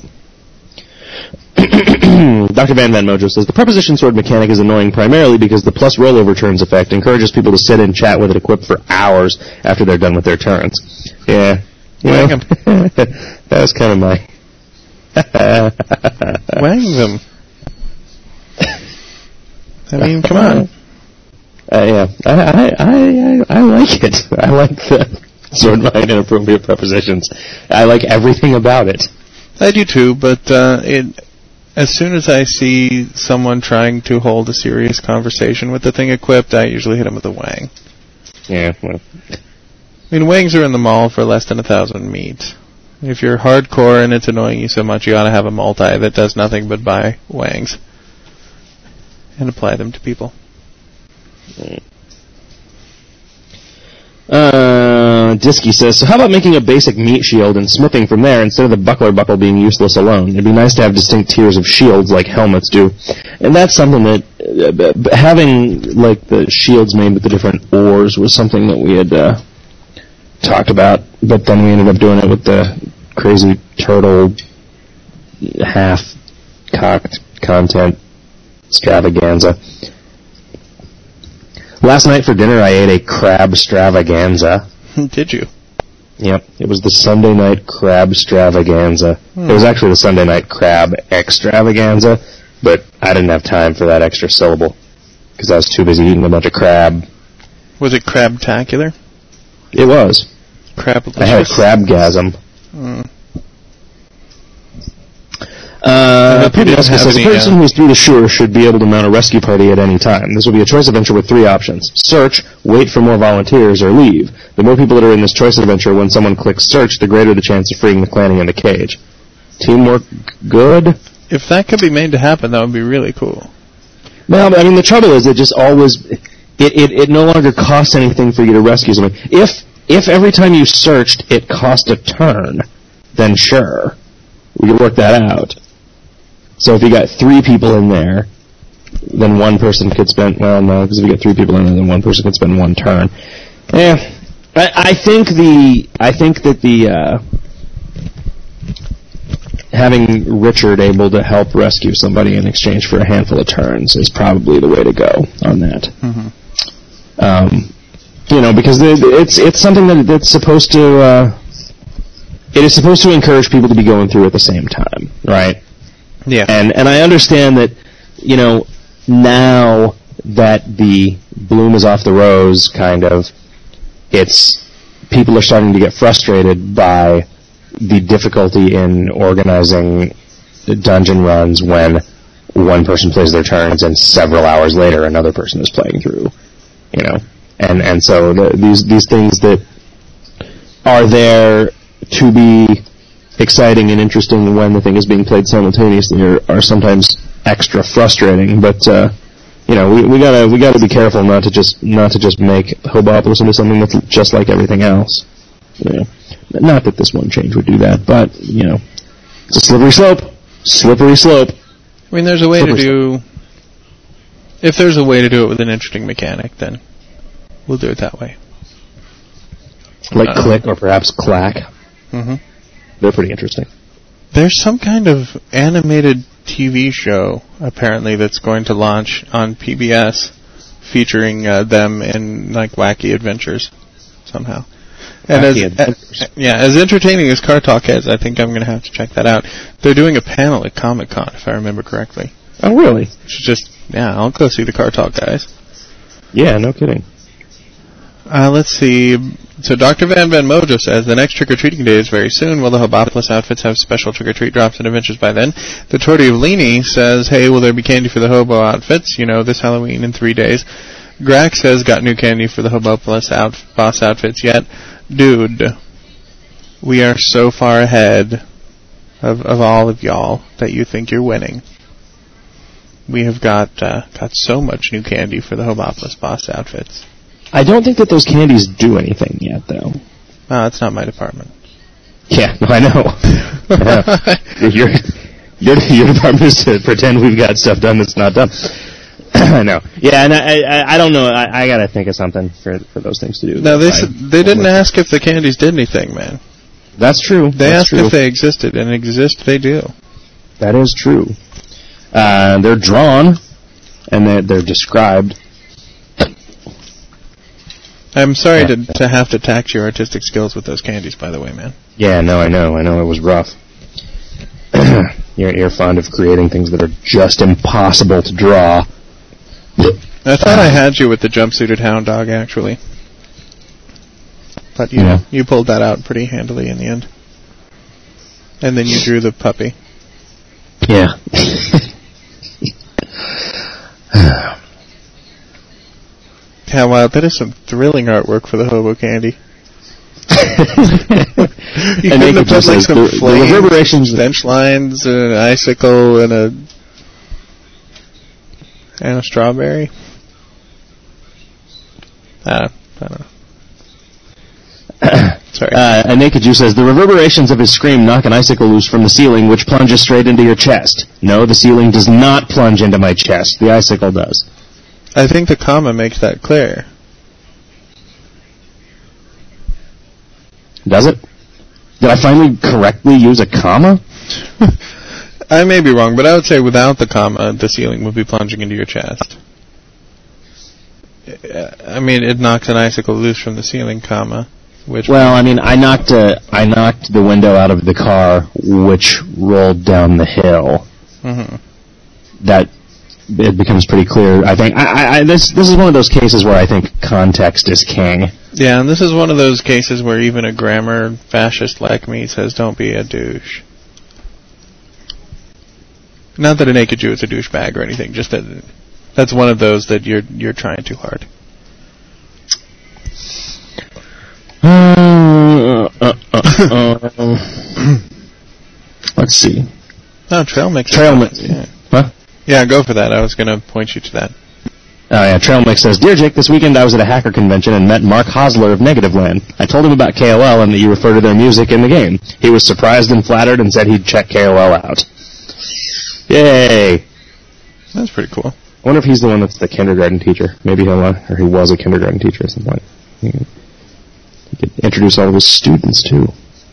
Speaker 2: Doctor Van Van Mojo says, the preposition sword mechanic is annoying primarily because the plus rollover turns effect encourages people to sit and chat with it equipped for hours after they're done with their turns. Yeah. You
Speaker 1: Wang
Speaker 2: know,
Speaker 1: 'em.
Speaker 2: that was kind of my...
Speaker 1: Wang them. I mean, come on.
Speaker 2: Uh, yeah, I, I, I, I like it. I like the sword mind inappropriate prepositions. I like everything about it.
Speaker 1: I do too, but uh, it, as soon as I see someone trying to hold a serious conversation with the thing equipped, I usually hit them with a wang.
Speaker 2: Yeah, well.
Speaker 1: I mean, wangs are in the mall for less than a thousand meat. If you're hardcore and it's annoying you so much, you ought to have a multi that does nothing but buy wangs and apply them to people.
Speaker 2: Uh, Disky says, so how about making a basic meat shield and smithing from there instead of the buckler buckle being useless alone? It'd be nice to have distinct tiers of shields like helmets do. And that's something that, uh, having, like, the shields made with the different ores was something that we had, uh, talked about, but then we ended up doing it with the crazy turtle half-cocked content extravaganza. Last night for dinner I ate a crab extravaganza.
Speaker 1: Did you?
Speaker 2: Yep, it was the Sunday night crab extravaganza. Hmm. It was actually the Sunday night crab extravaganza, but I didn't have time for that extra syllable because I was too busy eating a bunch of crab.
Speaker 1: Was it crabtacular?
Speaker 2: It was.
Speaker 1: Crab-licious?
Speaker 2: I had a crabgasm.
Speaker 1: Hmm.
Speaker 2: Uh,
Speaker 1: P B S
Speaker 2: says, a person who's through the shore should be able to mount a rescue party at any time. This will be a choice adventure with three options. Search, wait for more volunteers, or leave. The more people that are in this choice adventure, when someone clicks search, the greater the chance of freeing the clanning in the cage. Teamwork good?
Speaker 1: If that could be made to happen, that would be really cool.
Speaker 2: Well, I mean, the trouble is it just always... It, it, it no longer costs anything for you to rescue someone. If, if every time you searched it cost a turn, then sure. We could work that out. So if you got three people in there, then one person could spend, well, no, because if you get three people in there, then one person could spend one turn. Yeah, I, I think the, I think that the, uh, having Richard able to help rescue somebody in exchange for a handful of turns is probably the way to go on that.
Speaker 1: Mm-hmm.
Speaker 2: Um, you know, because it's, it's something that, that's supposed to, uh, it is supposed to encourage people to be going through at the same time, right?
Speaker 1: Yeah.
Speaker 2: And and I understand that, you know, now that the bloom is off the rose, kind of, it's, people are starting to get frustrated by the difficulty in organizing dungeon runs when one person plays their turns and several hours later another person is playing through, you know. And and so the, these these things that are there to be exciting and interesting when the thing is being played simultaneously are, are sometimes extra frustrating, but uh, you know, we, we gotta we gotta be careful not to just not to just make Hobopolis into something that's just like everything else. You know, not that this one change would do that, but you know, it's a slippery slope. Slippery slope.
Speaker 1: I mean, there's a way
Speaker 2: slippery
Speaker 1: to do.
Speaker 2: Slope.
Speaker 1: If there's a way to do it with an interesting mechanic, then we'll do it that way.
Speaker 2: Like
Speaker 1: uh,
Speaker 2: click or perhaps clack.
Speaker 1: Mm-hmm.
Speaker 2: They're pretty interesting.
Speaker 1: There's some kind of animated T V show, apparently, that's going to launch on P B S, featuring uh, them in, like, wacky adventures, somehow. And
Speaker 2: wacky
Speaker 1: as,
Speaker 2: adventures.
Speaker 1: Uh, yeah, as entertaining as Car Talk is, I think I'm going to have to check that out. They're doing a panel at Comic-Con, if I remember correctly.
Speaker 2: Oh, really?
Speaker 1: Which is just, yeah, I'll go see the Car Talk guys.
Speaker 2: Yeah, no kidding.
Speaker 1: Uh, let's see. So Doctor Van Van Mojo says, the next trick-or-treating day is very soon. Will the Hobopolis outfits have special trick-or-treat drops and adventures by then? The Torty of Leany says, hey, will there be candy for the hobo outfits? You know, this Halloween in three days. Grax says, got new candy for the Hobopolis out- boss outfits yet? Dude, we are so far ahead of, of all of y'all that you think you're winning. We have got uh, got so much new candy for the Hobopolis boss outfits.
Speaker 2: I don't think that those candies do anything yet, though.
Speaker 1: Uh, it's not my department.
Speaker 2: Yeah, no, I know. yeah. Your, your, your department is to pretend we've got stuff done that's not done. I know. Yeah, and I, I, I don't know. I, I gotta think of something for for those things to do.
Speaker 1: No, they
Speaker 2: I,
Speaker 1: they didn't ask if the candies did anything, man.
Speaker 2: That's true.
Speaker 1: They
Speaker 2: that's
Speaker 1: asked
Speaker 2: true.
Speaker 1: if they existed, and exist they do.
Speaker 2: That is true. Uh, they're drawn, and they're, they're described.
Speaker 1: I'm sorry yeah. to to have to tax your artistic skills with those candies, by the way, man.
Speaker 2: Yeah, no, I know. I know it was rough. you're, you're fond of creating things that are just impossible to draw.
Speaker 1: I thought I had you with the jumpsuited hound dog, actually. But, you
Speaker 2: Yeah.
Speaker 1: know, you pulled that out pretty handily in the end. And then you drew the puppy.
Speaker 2: Yeah.
Speaker 1: Yeah, wow, that is some thrilling artwork for the Hobo Candy. You
Speaker 2: And
Speaker 1: couldn't
Speaker 2: they
Speaker 1: have
Speaker 2: could just
Speaker 1: put, like,
Speaker 2: say
Speaker 1: some
Speaker 2: the- the
Speaker 1: flames,
Speaker 2: reverberations-
Speaker 1: bench lines, and an icicle, and a... and a strawberry? Uh, I don't know. Sorry.
Speaker 2: Uh, and Naked Jew says, the reverberations of his scream knock an icicle loose from the ceiling, which plunges straight into your chest. No, the ceiling does not plunge into my chest. The icicle does.
Speaker 1: I think the comma makes that clear.
Speaker 2: Does it? Did I finally correctly use a comma?
Speaker 1: I may be wrong, but I would say without the comma, the ceiling would be plunging into your chest. I mean, it knocks an icicle loose from the ceiling, comma. Which
Speaker 2: Well, I mean, I knocked uh, I knocked the window out of the car, which rolled down the hill.
Speaker 1: Mm-hmm.
Speaker 2: That it becomes pretty clear. I think I, I, I, this this is one of those cases where I think context is king.
Speaker 1: Yeah, and this is one of those cases where even a grammar fascist like me says, "Don't be a douche." Not that a Naked Jew is a douchebag or anything. Just that that's one of those that you're you're trying too hard.
Speaker 2: Uh, uh, uh, uh, let's see.
Speaker 1: No, Trail Mix.
Speaker 2: Trail Mix.
Speaker 1: Yeah.
Speaker 2: Huh?
Speaker 1: Yeah, go for that. I was going to point you to that.
Speaker 2: Oh yeah, Trail Mix says, Dear Jake, this weekend I was at a hacker convention and met Mark Hosler of Negative Land. I told him about K O L and that you refer to their music in the game. He was surprised and flattered and said he'd check K O L out. Yay!
Speaker 1: That's pretty cool.
Speaker 2: I wonder if he's the one that's the kindergarten teacher. Maybe he'll, uh, or he was a kindergarten teacher at some point. He could, he could introduce all of his students too.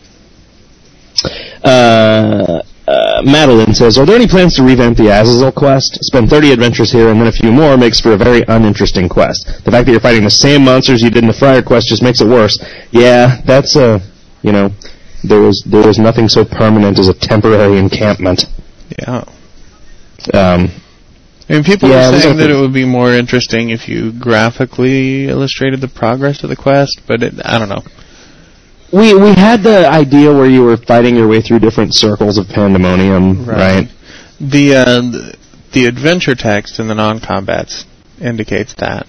Speaker 2: Uh... Uh, Madeline says, are there any plans to revamp the Azazel quest? Spend thirty adventures here and then a few more makes for a very uninteresting quest. The fact that you're fighting the same monsters you did in the Friar quest just makes it worse. Yeah, that's a, uh, you know, there was, there was nothing so permanent as a temporary encampment.
Speaker 1: Yeah.
Speaker 2: Um,
Speaker 1: I mean, people
Speaker 2: yeah,
Speaker 1: were saying
Speaker 2: that
Speaker 1: it would be more interesting if you graphically illustrated the progress of the quest, but it, I don't know.
Speaker 2: We we had the idea where you were fighting your way through different circles of pandemonium, right?
Speaker 1: The, uh, the the adventure text in the non-combats indicates that.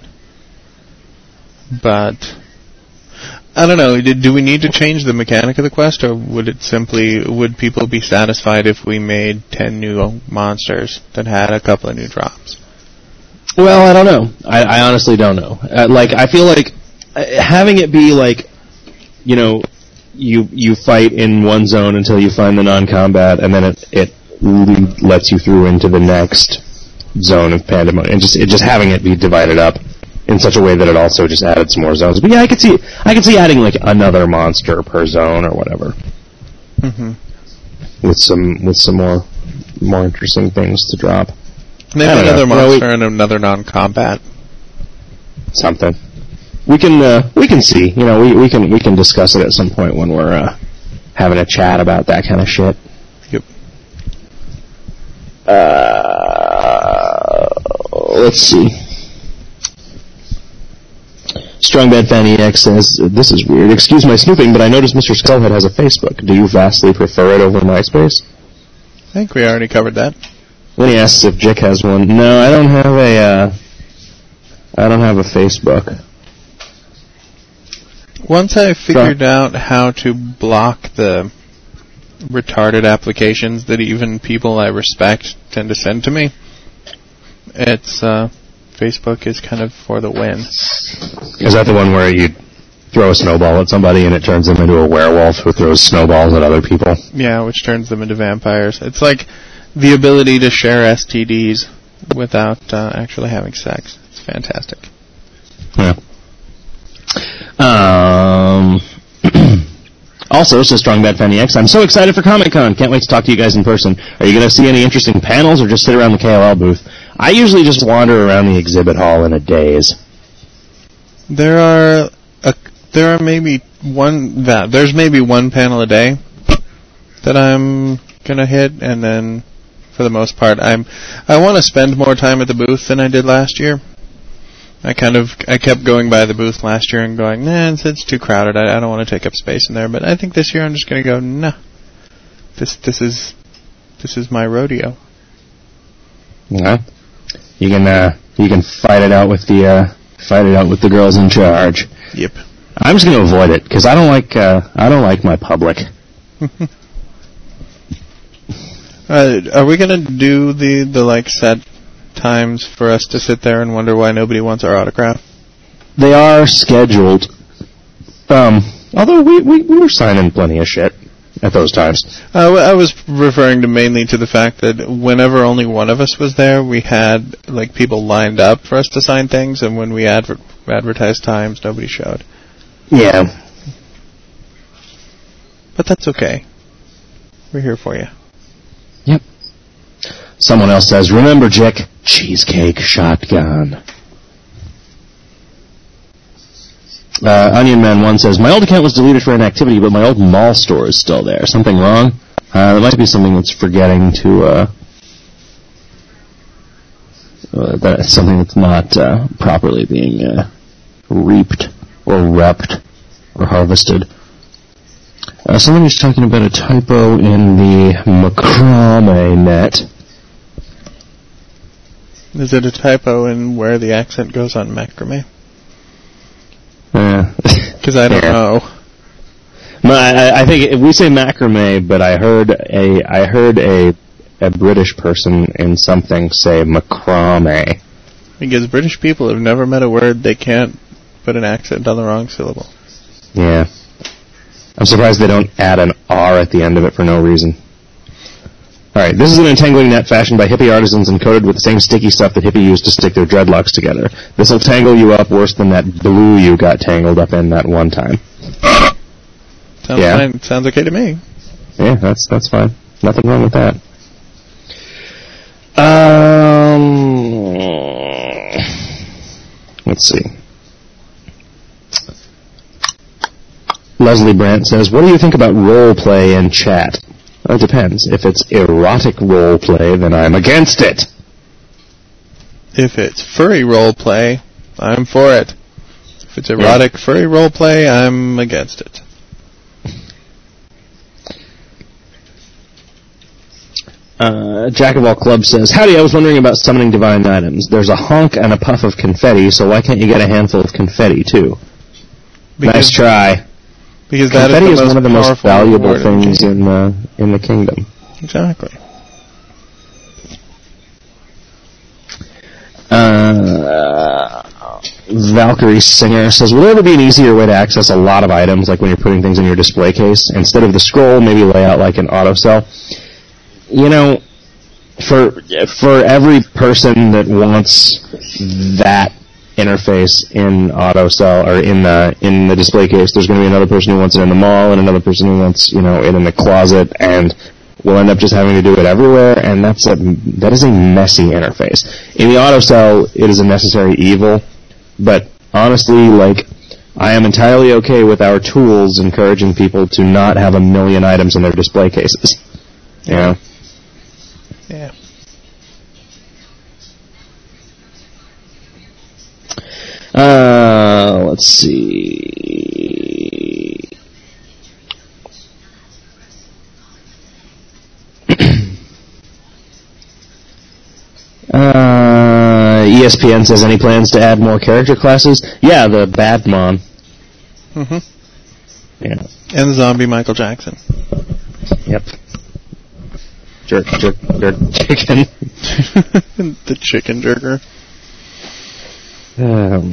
Speaker 1: But I don't know, did, do we need to change the mechanic of the quest, or would it simply would people be satisfied if we made ten new monsters that had a couple of new drops?
Speaker 2: Well, I don't know. I, I honestly don't know. Uh, like I feel like uh, having it be like, you know, you you fight in one zone until you find the non-combat, and then it it le- lets you through into the next zone of pandemonium, and just it just having it be divided up in such a way that it also just added some more zones. But yeah, I could see I could see adding like another monster per zone or whatever,
Speaker 1: Mm-hmm.
Speaker 2: with some with some more more interesting things to drop.
Speaker 1: Maybe
Speaker 2: I don't
Speaker 1: another
Speaker 2: know. Well,
Speaker 1: monster
Speaker 2: we-
Speaker 1: and another non-combat.
Speaker 2: Something. We can uh, we can see, you know, we, we can we can discuss it at some point when we're uh, having a chat about that kind of shit.
Speaker 1: Yep.
Speaker 2: Uh, let's see. Strong Bad Fanny X says, this is weird. Excuse my snooping, but I noticed Mister Skullhead has a Facebook. Do you vastly prefer it over MySpace?
Speaker 1: I think we already covered that.
Speaker 2: Then he asks if Jick has one. No, I don't have a. Uh, I don't have a Facebook.
Speaker 1: Once I figured out how to block the retarded applications that even people I respect tend to send to me, it's, uh, Facebook is kind of for the win.
Speaker 2: Is that the one where you throw a snowball at somebody and it turns them into a werewolf who throws snowballs at other people?
Speaker 1: Yeah, which turns them into vampires. It's like the ability to share S T Ds without uh, actually having sex. It's fantastic.
Speaker 2: Yeah. Um. Also, says Strong Bad Fanny X, I'm so excited for Comic-Con. Can't wait to talk to you guys in person. Are you going to see any interesting panels or just sit around the K O L booth? I usually just wander around the exhibit hall in a daze.
Speaker 1: There are a, there are maybe one that there's maybe one panel a day that I'm gonna hit, and then for the most part, I'm I want to spend more time at the booth than I did last year. I kind of I kept going by the booth last year and going, nah, it's, it's too crowded. I, I don't want to take up space in there. But I think this year I'm just going to go, nah. This this is this is my rodeo.
Speaker 2: Yeah. You can uh, you can fight it out with the uh, fight it out with the girls in charge.
Speaker 1: Yep.
Speaker 2: I'm just going to avoid it because I don't like uh, I don't like my public.
Speaker 1: uh, are we going to do the the like set times for us to sit there and wonder why nobody wants our autograph?
Speaker 2: They are scheduled. Um, although we, we, we were signing plenty of shit at those times.
Speaker 1: Uh, I was referring to mainly to the fact that whenever only one of us was there, we had like people lined up for us to sign things, and when we adver- advertised times, nobody showed.
Speaker 2: Yeah.
Speaker 1: But that's okay. We're here for you.
Speaker 2: Yep. Someone else says, remember, Jick, cheesecake shotgun. Uh, Onion Man one says, my old account was deleted for inactivity, but my old mall store is still there. Something wrong? Uh, there might be something that's forgetting to, uh, uh that, something that's not, uh, properly being, uh, reaped, or repped, or harvested. Uh, somebody's talking about a typo in the macrame net.
Speaker 1: Is it a typo in where the accent goes on macrame?
Speaker 2: Because
Speaker 1: I don't
Speaker 2: yeah.
Speaker 1: know.
Speaker 2: No, I, I think it, we say macrame, but I heard a I heard a a British person in something say macrame.
Speaker 1: Because British people have never met a word they can't put an accent on the wrong syllable.
Speaker 2: Yeah. I'm surprised they don't add an R at the end of it for no reason. Alright, this is an entangling net fashioned by hippie artisans and coated with the same sticky stuff that hippie used to stick their dreadlocks together. This'll tangle you up worse than that blue you got tangled up in that one time.
Speaker 1: Sounds
Speaker 2: yeah.
Speaker 1: fine. Sounds okay to me.
Speaker 2: Yeah, that's that's fine. Nothing wrong with that. Um, let's see. Leslie Brandt says, what do you think about role play in chat? Well, it depends. If it's erotic role play, then I'm against it.
Speaker 1: If it's furry role play, I'm for it. If it's erotic yeah. furry role play, I'm against it.
Speaker 2: Uh, Jack of All Clubs says, howdy, I was wondering about summoning divine items. There's a honk and a puff of confetti, so why can't you get a handful of confetti, too? Because nice try.
Speaker 1: Because
Speaker 2: confetti
Speaker 1: that is,
Speaker 2: is one of the most valuable things
Speaker 1: in,
Speaker 2: in, uh, in the kingdom.
Speaker 1: Exactly.
Speaker 2: Uh, Valkyrie Singer says, will there ever be an easier way to access a lot of items, like when you're putting things in your display case? Instead of the scroll, maybe lay out like an autocell? You know, for for every person that wants that interface in AutoCell or in the in the display case, there's going to be another person who wants it in the mall and another person who wants, you know, it in the closet, and we'll end up just having to do it everywhere, and that's a that is a messy interface. In the AutoCell, it is a necessary evil, but honestly, like, I am entirely okay with our tools encouraging people to not have a million items in their display cases. You know?
Speaker 1: Yeah.
Speaker 2: Uh, let's see. uh, E S P N says, any plans to add more character classes? Yeah, the Badmon.
Speaker 1: Mm-hmm.
Speaker 2: Yeah.
Speaker 1: And the zombie Michael Jackson.
Speaker 2: Yep. Jerk, jerk, jerk, chicken.
Speaker 1: The chicken jerker.
Speaker 2: Um,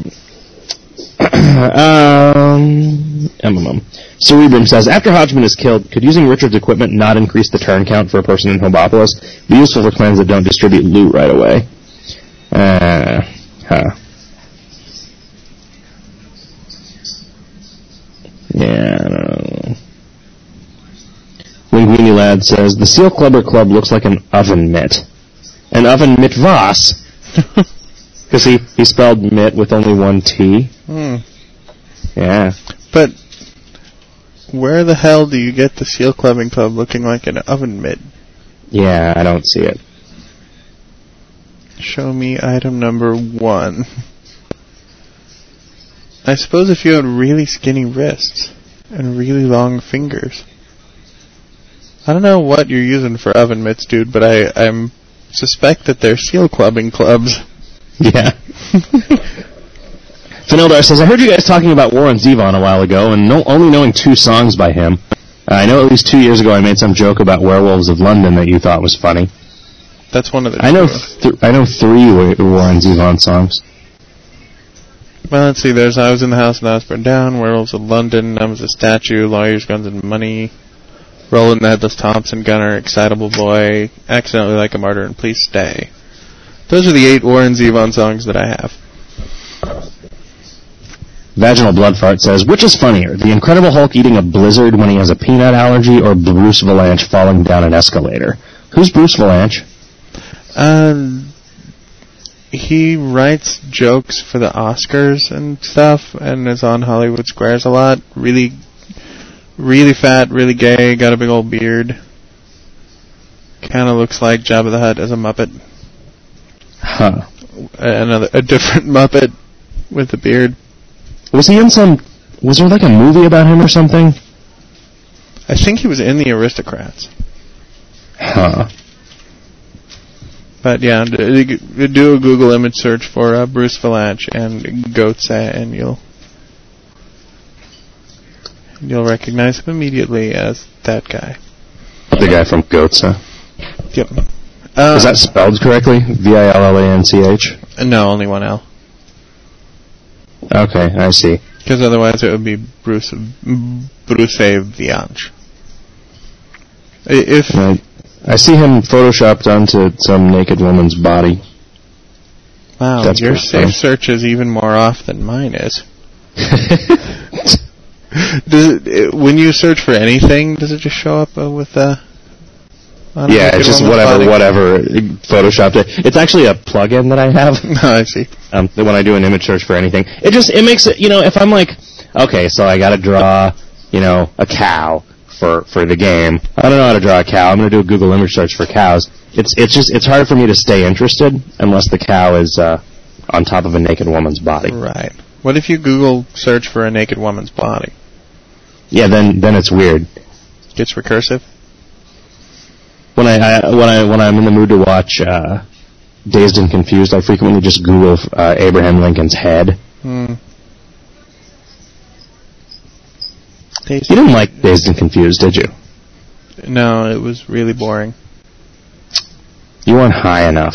Speaker 2: um, um, Cerebrum says, after Hodgman is killed, could using Richard's equipment not increase the turn count for a person in Hobopolis? Be useful for clans that don't distribute loot right away. Uh, huh. Yeah, I don't know. Linguini Lad says, the Seal Clubber Club looks like an oven mitt. An oven mitt was. Because he, he spelled mitt with only one T.
Speaker 1: Hmm.
Speaker 2: Yeah.
Speaker 1: But where the hell do you get the Seal Clubbing Club looking like an oven mitt?
Speaker 2: Yeah, I don't see it.
Speaker 1: Show me item number one. I suppose if you had really skinny wrists and really long fingers. I don't know what you're using for oven mitts, dude, but I I'm suspect that they're seal clubbing clubs.
Speaker 2: Yeah. Finildar says, I heard you guys talking about Warren Zevon a while ago, and no, only knowing two songs by him. Uh, I know at least two years ago I made some joke about Werewolves of London that you thought was funny.
Speaker 1: That's one of the.
Speaker 2: I know. Th- I know three Warren Zevon songs.
Speaker 1: Well, let's see. There's I Was in the House and I Was Burned Down, Werewolves of London, I Was a Statue, Lawyers, Guns, and Money, Rollin' the Headless Thompson Gunner, Excitable Boy, Accidentally Like a Martyr, and Please Stay. Those are the eight Warren Zevon songs that I have.
Speaker 2: Vaginal Blood Fart says, which is funnier, the Incredible Hulk eating a blizzard when he has a peanut allergy, or Bruce Valanche falling down an escalator? Who's Bruce Valanche?
Speaker 1: Uh, he writes jokes for the Oscars and stuff, and is on Hollywood Squares a lot. Really, really fat, really gay, got a big old beard. Kind of looks like Jabba the Hutt as a Muppet.
Speaker 2: Huh.
Speaker 1: Another, a different Muppet with a beard.
Speaker 2: Was he in some... Was there like a movie about him or something?
Speaker 1: I think he was in The Aristocrats.
Speaker 2: Huh.
Speaker 1: But yeah, do, do a Google image search for uh, Bruce Valanche and Goetze, and you'll you'll recognize him immediately as that guy.
Speaker 2: The guy from Goetze.
Speaker 1: Yep. Uh,
Speaker 2: Is that spelled correctly? V I L L A N C H?
Speaker 1: No, only one L.
Speaker 2: Okay, I see.
Speaker 1: Because otherwise it would be Bruce Bruce Valanche. If
Speaker 2: I, I see him photoshopped onto some naked woman's body.
Speaker 1: Wow,
Speaker 2: That's
Speaker 1: your
Speaker 2: pretty
Speaker 1: safe
Speaker 2: funny.
Speaker 1: search is even more off than mine is. Does it, it, when you search for anything, does it just show up uh, with uh, on a
Speaker 2: Yeah,
Speaker 1: naked
Speaker 2: it's just
Speaker 1: woman's
Speaker 2: whatever,
Speaker 1: body?
Speaker 2: whatever, photoshopped it. It's actually a plugin that I have.
Speaker 1: No, I see.
Speaker 2: Um, that when I do an image search for anything, it just, it makes it, you know, if I'm like, okay, so I gotta draw, you know, a cow for, for the game. I don't know how to draw a cow. I'm gonna do a Google image search for cows. It's, it's just, it's hard for me to stay interested unless the cow is, uh, on top of a naked woman's body.
Speaker 1: Right. What if you Google search for a naked woman's body?
Speaker 2: Yeah, then, then it's weird.
Speaker 1: Gets recursive?
Speaker 2: When I, I when I when I'm in the mood to watch uh, Dazed and Confused, I frequently just Google uh, Abraham Lincoln's head.
Speaker 1: Hmm.
Speaker 2: You didn't like Dazed and Confused, did you?
Speaker 1: No, it was really boring.
Speaker 2: You weren't high enough.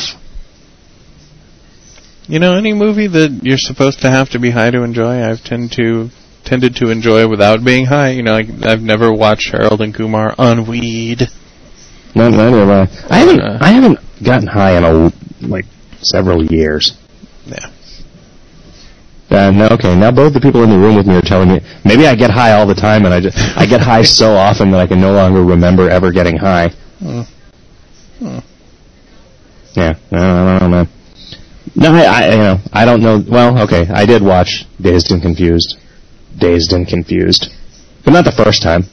Speaker 1: You know, any movie that you're supposed to have to be high to enjoy, I've tend to tended to enjoy without being high. You know, like, I've never watched Harold and Kumar on weed.
Speaker 2: No, neither have I. I haven't
Speaker 1: Uh,
Speaker 2: I haven't gotten high in a like several years.
Speaker 1: Yeah.
Speaker 2: Uh, no, okay, now both the people in the room with me are telling me maybe I get high all the time, and I just I get high so often that I can no longer remember ever getting high.
Speaker 1: Hmm. Hmm.
Speaker 2: Yeah, I don't, I don't know, man. No, I, I, you know, I don't know. Well, okay, I did watch Dazed and Confused, Dazed and Confused, but not the first time.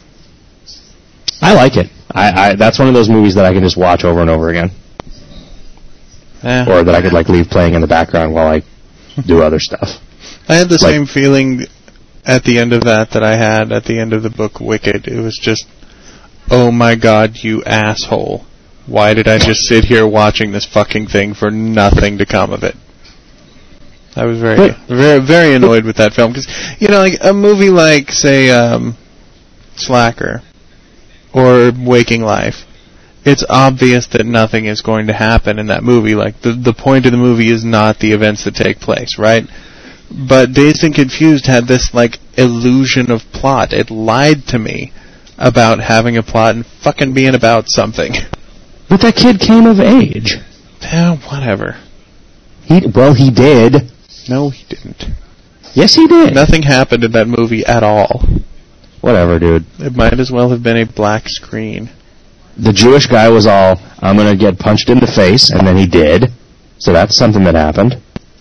Speaker 2: I like it. I, I that's one of those movies that I can just watch over and over again,
Speaker 1: Eh.
Speaker 2: or that I could like leave playing in the background while I do other stuff.
Speaker 1: I had the
Speaker 2: like-
Speaker 1: same feeling at the end of that that I had at the end of the book Wicked. It was just, oh my god, you asshole. Why did I just sit here watching this fucking thing for nothing to come of it? I was very,
Speaker 2: But-
Speaker 1: very, very annoyed with that film. Because, you know, like a movie like, say, um, Slacker or Waking Life, it's obvious that nothing is going to happen in that movie. Like, the, the point of the movie is not the events that take place, right? But Dazed and Confused had this, like, illusion of plot. It lied to me about having a plot and fucking being about something.
Speaker 2: But that kid came of age.
Speaker 1: Eh, whatever.
Speaker 2: He well, he did.
Speaker 1: No, he didn't.
Speaker 2: Yes, he did.
Speaker 1: Nothing happened in that movie at all.
Speaker 2: Whatever, dude.
Speaker 1: It might as well have been a black screen.
Speaker 2: The Jewish guy was all, I'm going to get punched in the face, and then he did. So that's something that happened.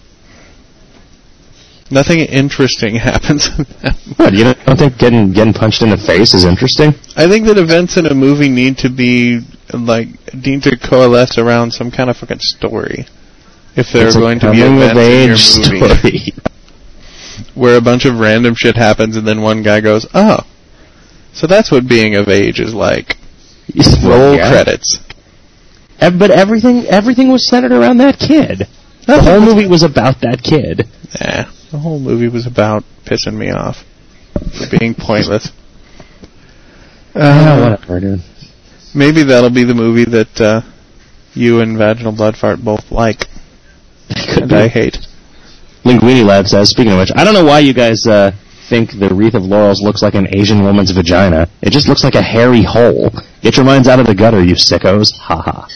Speaker 1: Nothing interesting happens in that movie.
Speaker 2: What, you don't, don't think getting getting punched in the face is interesting?
Speaker 1: I think that events in a movie need to be, like, need to coalesce around some kind of fucking story. If there
Speaker 2: It's
Speaker 1: are
Speaker 2: a
Speaker 1: going to be
Speaker 2: coming
Speaker 1: events
Speaker 2: of
Speaker 1: in
Speaker 2: age
Speaker 1: your movie.
Speaker 2: story.
Speaker 1: where a bunch of random shit happens, and then one guy goes, "Oh, so that's what being of age is like." Roll
Speaker 2: yeah.
Speaker 1: credits.
Speaker 2: Ev- But everything everything was centered around that kid. The whole movie was about that kid.
Speaker 1: Nah, the whole movie was about pissing me off. For being pointless.
Speaker 2: Uh,
Speaker 1: Uh,
Speaker 2: whatever, dude.
Speaker 1: maybe that'll be the movie that uh, you and Vaginal Blood Fart both like. And I hate.
Speaker 2: Linguini Lad says, speaking of which, I don't know why you guys uh, think the Wreath of Laurels looks like an Asian woman's vagina. It just looks like a hairy hole. Get your minds out of the gutter, you sickos. Ha ha.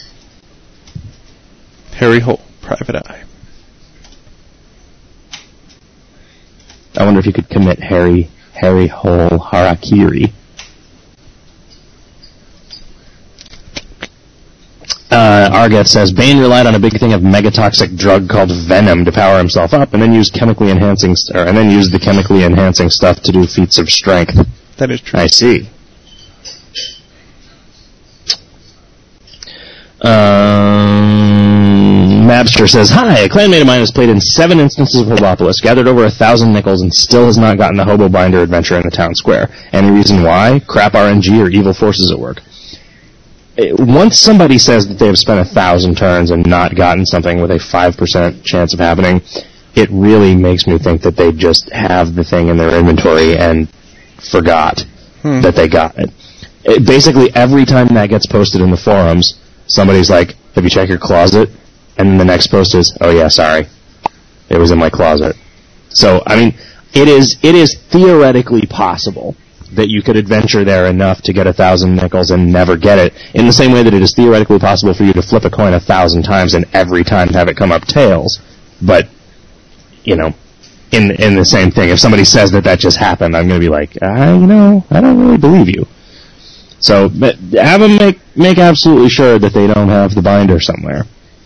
Speaker 1: Harry Hole, Private Eye.
Speaker 2: I wonder if you could commit Harry, Harry Hole harakiri. Uh, Argat says, Bane relied on a big thing of megatoxic drug called Venom to power himself up, and then used chemically enhancing, st- or, and then used the chemically enhancing stuff to do feats of strength.
Speaker 1: That is true.
Speaker 2: I see. Um, Mabster says, Hi, a clanmate of mine has played in seven instances of Hobopolis, gathered over a thousand nickels, and still has not gotten the Hobo Binder adventure in the town square. Any reason why? Crap R N G or evil forces at work. It, once somebody says that they have spent a thousand turns and not gotten something with a five percent chance of happening, it really makes me think that they just have the thing in their inventory and forgot
Speaker 1: Hmm.
Speaker 2: that they got it. It. Basically, every time that gets posted in the forums, somebody's like, have you checked your closet? And then the next post is, oh yeah, sorry. It was in my closet. So, I mean, it is it is theoretically possible that you could adventure there enough to get a thousand nickels and never get it, in the same way that it is theoretically possible for you to flip a coin a thousand times and every time have it come up tails. But, you know, in in the same thing, if somebody says that that just happened, I'm going to be like, I, you know, I don't really believe you. So, but have them make, make absolutely sure that they don't have the binder somewhere.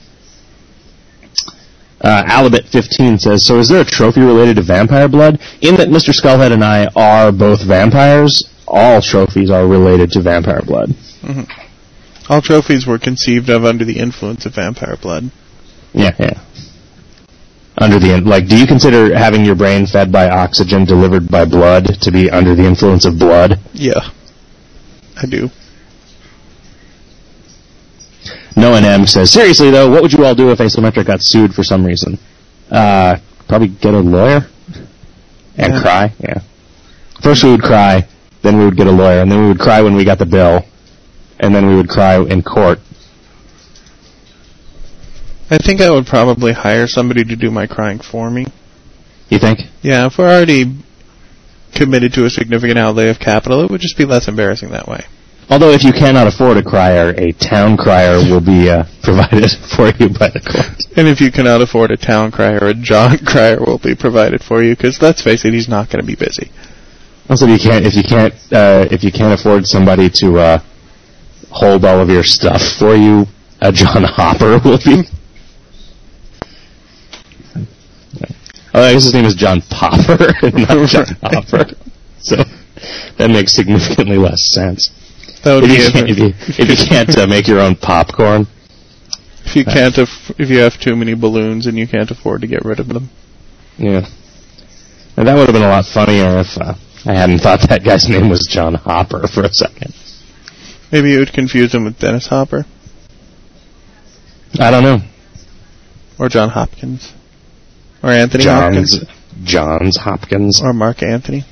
Speaker 2: Uh, Alibit fifteen says, so is there a trophy related to vampire blood? In that Mister Skullhead and I are both vampires, all trophies are related to vampire blood.
Speaker 1: Mm-hmm. All trophies were conceived of under the influence of vampire blood.
Speaker 2: Yeah, yeah. Under the, like, do you consider having your brain fed by oxygen delivered by blood to be under the influence of blood?
Speaker 1: Yeah, I do.
Speaker 2: Noah M says, seriously though, what would you all do if Asymmetric got sued for some reason? Uh, probably get a lawyer and
Speaker 1: Yeah.
Speaker 2: cry. Yeah. First we would cry, then we would get a lawyer, and then we would cry when we got the bill, and then we would cry in court.
Speaker 1: I think I would probably hire somebody to do my crying for me.
Speaker 2: You think?
Speaker 1: Yeah, if we're already committed to a significant outlay of capital, it would just be less embarrassing that way.
Speaker 2: Although if you cannot afford a crier, a town crier will be uh, provided for you by the court.
Speaker 1: And if you cannot afford a town crier, a John crier will be provided for you, because let's face it, he's not going to be busy.
Speaker 2: Also, if you can't, if you can't, uh, if you can't afford somebody to uh, hold all of your stuff for you, a John Hopper will be. Oh, I guess his name is John Popper, not John Hopper. So that makes significantly less sense.
Speaker 1: That would
Speaker 2: If
Speaker 1: be
Speaker 2: you
Speaker 1: it.
Speaker 2: can't, if you, if you can't uh, make your own popcorn,
Speaker 1: If you can't, aff- if you have too many balloons and you can't afford to get rid of them.
Speaker 2: yeah. And that would have been a lot funnier if uh, I hadn't thought that guy's name was John Hopper for a second.
Speaker 1: Maybe you would confuse him with Dennis Hopper
Speaker 2: I don't know.
Speaker 1: or John Hopkins or Anthony
Speaker 2: Johns,
Speaker 1: Hopkins
Speaker 2: Johns Hopkins.
Speaker 1: or Mark Anthony.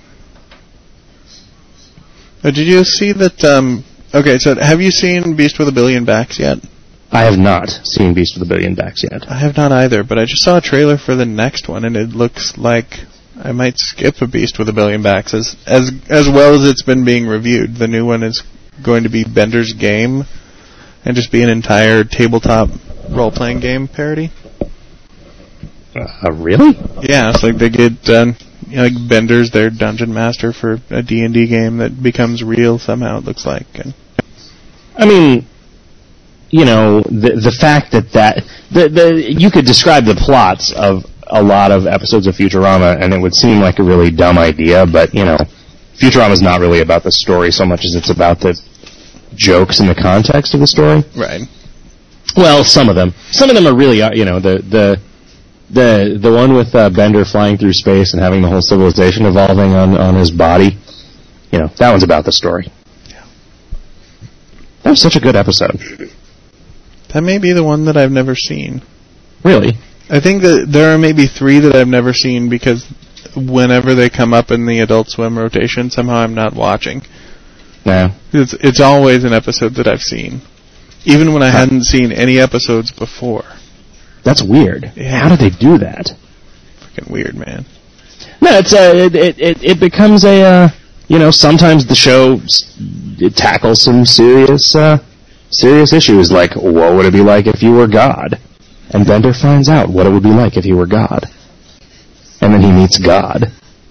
Speaker 1: Oh, did you see that? Um, okay, so have you seen Beast with a Billion Backs yet?
Speaker 2: I have not seen Beast with a Billion Backs yet.
Speaker 1: I have not either, but I just saw a trailer for the next one, and it looks like I might skip a Beast with a Billion Backs as as as well as it's been being reviewed. The new one is going to be Bender's Game, and just be an entire tabletop role-playing game parody.
Speaker 2: Uh, really?
Speaker 1: Yeah, it's like they get um, you know, like Bender's their dungeon master for a D and D game that becomes real somehow. It looks like. And
Speaker 2: I mean, you know, the the fact that that the the you could describe the plots of a lot of episodes of Futurama, and it would seem like a really dumb idea, but you know, Futurama's not really about the story so much as it's about the jokes in the context of the story.
Speaker 1: right.
Speaker 2: Well, some of them, some of them are really, uh, you know, the the The the one with uh, Bender flying through space and having the whole civilization evolving on, on his body. You know, that one's about the story.
Speaker 1: Yeah.
Speaker 2: That was such a good episode.
Speaker 1: That may be the one that I've never seen.
Speaker 2: Really?
Speaker 1: I think that there are maybe three that I've never seen because whenever they come up in the Adult Swim rotation, somehow I'm not watching.
Speaker 2: No.
Speaker 1: It's, it's always an episode that I've seen. Even when I hadn't seen any episodes before.
Speaker 2: That's weird.
Speaker 1: Yeah.
Speaker 2: How do they do that?
Speaker 1: Freaking weird, man.
Speaker 2: No, it's uh, it, it it it becomes a uh, you know, sometimes the show s- it tackles some serious uh, serious issues like what would it be like if you were God, and Bender finds out what it would be like if he were God, and then he meets God,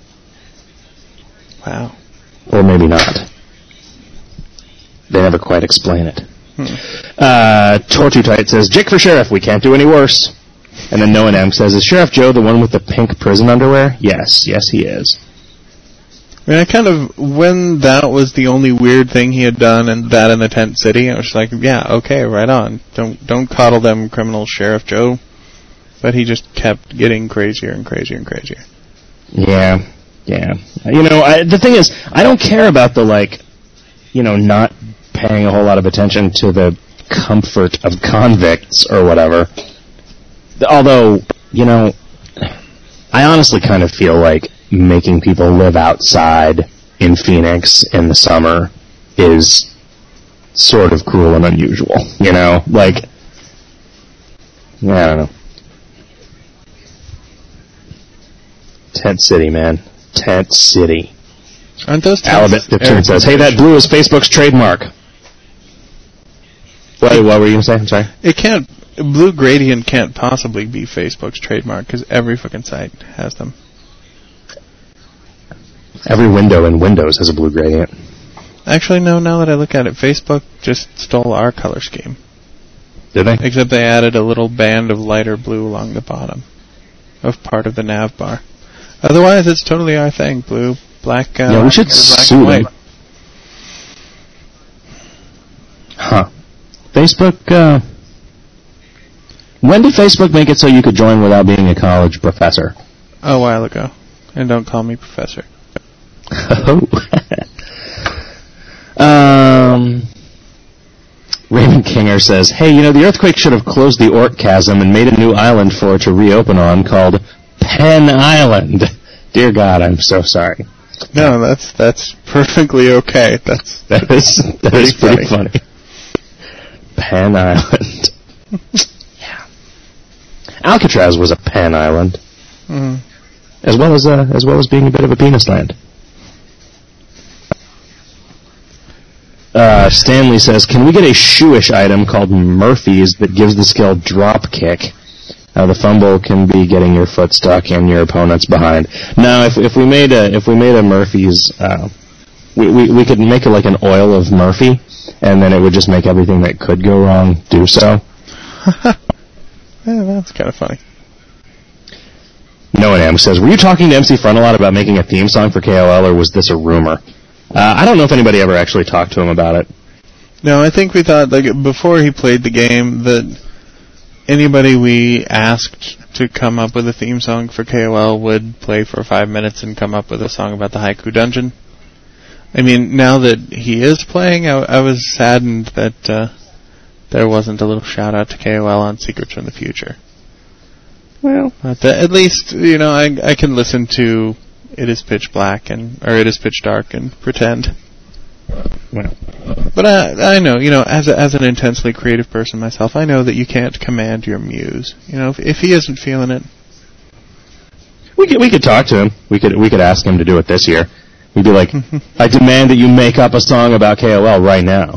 Speaker 1: Wow.
Speaker 2: or maybe not. They never quite explain it.
Speaker 1: Hmm.
Speaker 2: Uh, Tortutite says, Jake for sheriff, we can't do any worse. And then Noah M says, is Sheriff Joe the one with the pink prison underwear? Yes, yes he is.
Speaker 1: I mean, I kind of, when that was the only weird thing he had done, and that in the Tent City, I was like, yeah, okay, right on. Don't don't coddle them, criminal Sheriff Joe. But he just kept getting crazier and crazier and crazier.
Speaker 2: Yeah, yeah. You know, I, the thing is, I don't care about the, like, you know, not paying a whole lot of attention to the comfort of convicts or whatever. Although, you know, I honestly kind of feel like making people live outside in Phoenix in the summer is sort of cruel and unusual, you know? Like, I don't know. Tent City, man. Tent City.
Speaker 1: Aren't those
Speaker 2: Alabama fifteen says, hey, that blue is Facebook's trademark. What, what were you going to say? I'm sorry.
Speaker 1: It can't, Blue Gradient can't possibly be Facebook's trademark, because every fucking site has them.
Speaker 2: Every window in Windows has a blue gradient.
Speaker 1: Actually, no, now that I look at it, Facebook just stole our color scheme.
Speaker 2: Did they?
Speaker 1: Except they added a little band of lighter blue along the bottom of part of the nav bar. Otherwise, it's totally our thing, blue, black, uh,
Speaker 2: Yeah, we should
Speaker 1: black
Speaker 2: sue
Speaker 1: and
Speaker 2: them.
Speaker 1: white.
Speaker 2: Huh. Facebook, uh... when did Facebook make it so you could join without being a college professor?
Speaker 1: A while ago. And don't call me professor.
Speaker 2: Oh. um... Raymond Kinger says, hey, you know, the earthquake should have closed the Oort chasm and made a new island for it to reopen on called Penn Island. Dear God, I'm so sorry.
Speaker 1: No, that's that's perfectly okay. That's
Speaker 2: That is, that is
Speaker 1: Pretty
Speaker 2: pretty funny. Penn Island. Yeah. Alcatraz was a Penn Island,
Speaker 1: mm,
Speaker 2: as well as uh, as well as being a bit of a penis land. Uh, Stanley says, can we get a shoeish item called Murphy's that gives the skill drop kick? Uh, the fumble can be getting your foot stuck in your opponent's behind. Now, if if we made a if we made a Murphy's, uh, we, we we could make it like an oil of Murphy, and then it would just make everything that could go wrong do so.
Speaker 1: yeah, that's kind of funny.
Speaker 2: Noah M says, were you talking to M C Front a lot about making a theme song for K O L, or was this a rumor? Uh, I don't know if anybody ever actually talked to him about it.
Speaker 1: No, I think we thought, like, before he played the game, that anybody we asked to come up with a theme song for K O L would play for five minutes and come up with a song about the Haiku Dungeon. I mean, now that he is playing, I, I was saddened that uh, there wasn't a little shout-out to K O L on Secrets from the Future.
Speaker 2: Well,
Speaker 1: But uh, at least, you know, I, I can listen to It Is Pitch Black, and or It Is Pitch Dark, and pretend.
Speaker 2: well.
Speaker 1: But I, I know, you know, as a, as an intensely creative person myself, I know that you can't command your muse. You know, if, if he isn't feeling it,
Speaker 2: We could we could talk to him. We could we could ask him to do it this year. We'd be like, I demand that you make up a song about K O L right now.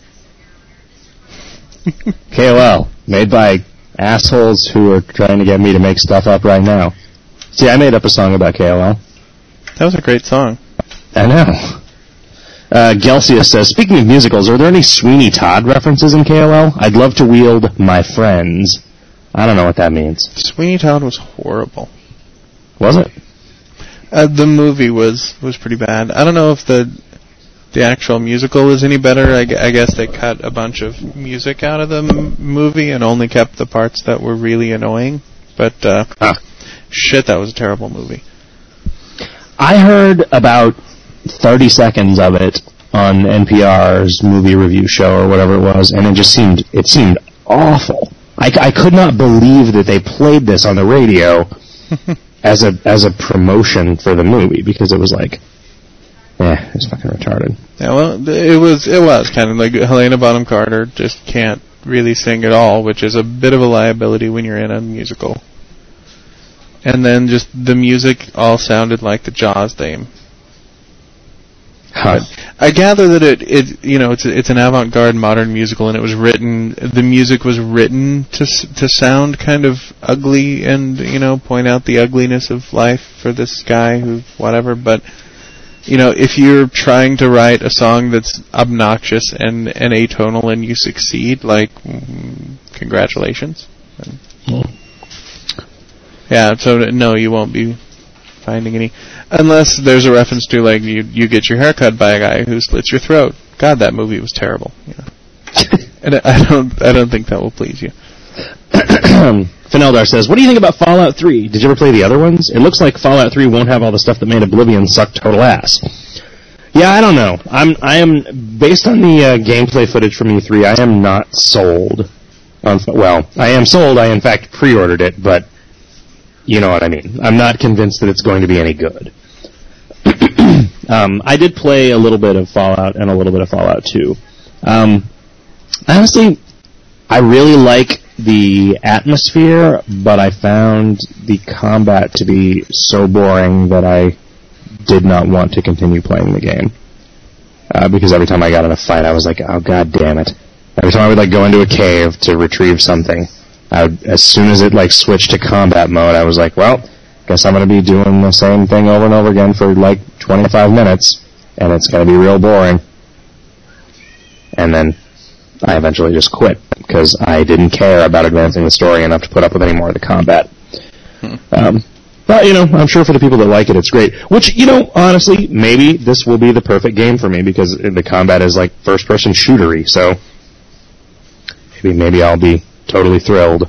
Speaker 2: K O L, made by assholes who are trying to get me to make stuff up right now. See, I made up a song about K O L.
Speaker 1: that was a great song.
Speaker 2: I know. Uh, Gelsius says, speaking of musicals, are there any Sweeney Todd references in K O L? I'd love to wield my friends. I don't know what that means.
Speaker 1: Sweeney Todd was horrible.
Speaker 2: Was it?
Speaker 1: Uh, the movie was, was pretty bad. I don't know if the the actual musical is any better. I, gu- I guess they cut a bunch of music out of the m- movie and only kept the parts that were really annoying. But uh,
Speaker 2: Huh.
Speaker 1: shit, that was a terrible movie.
Speaker 2: I heard about thirty seconds of it on N P R's movie review show or whatever it was, and it just seemed it seemed awful. I, I could not believe that they played this on the radio as a as a promotion for the movie, because it was like, eh, it's fucking retarded.
Speaker 1: Yeah, well, it was it was kind of like Helena Bonham Carter just can't really sing at all, which is a bit of a liability when you're in a musical. And then just the music all sounded like the Jaws theme.
Speaker 2: Huh.
Speaker 1: I gather that it, it you know, it's a, it's an avant-garde modern musical, and it was written, the music was written to s- to sound kind of ugly and, you know, point out the ugliness of life for this guy who, whatever, but, you know, if you're trying to write a song that's obnoxious and, and atonal and you succeed, like, mm, congratulations.
Speaker 2: Mm.
Speaker 1: Yeah, so no, you won't be finding any, unless there's a reference to, like, you you get your hair cut by a guy who slits your throat. God, that movie was terrible. Yeah. And I don't I don't think that will please you.
Speaker 2: Fineldar says, what do you think about Fallout three? Did you ever play the other ones? It looks like Fallout three won't have all the stuff that made Oblivion suck total ass. Yeah, I don't know. I'm I am based on the uh, gameplay footage from E three. I am not sold. On, well, I am sold. I in fact pre-ordered it, but you know what I mean. I'm not convinced that it's going to be any good. um, I did play a little bit of Fallout and a little bit of Fallout two. Um, honestly, I really like the atmosphere, but I found the combat to be so boring that I did not want to continue playing the game. Uh, because every time I got in a fight, I was like, oh, god damn it. Every time I would like go into a cave to retrieve something, I would, as soon as it like switched to combat mode, I was like, well, guess I'm going to be doing the same thing over and over again for like twenty-five minutes, and it's going to be real boring. And then I eventually just quit, because I didn't care about advancing the story enough to put up with any more of the combat. Hmm. Um, but, you know, I'm sure for the people that like it, it's great. Which, you know, honestly, maybe this will be the perfect game for me, because the combat is like first-person shootery, so maybe maybe I'll be totally thrilled.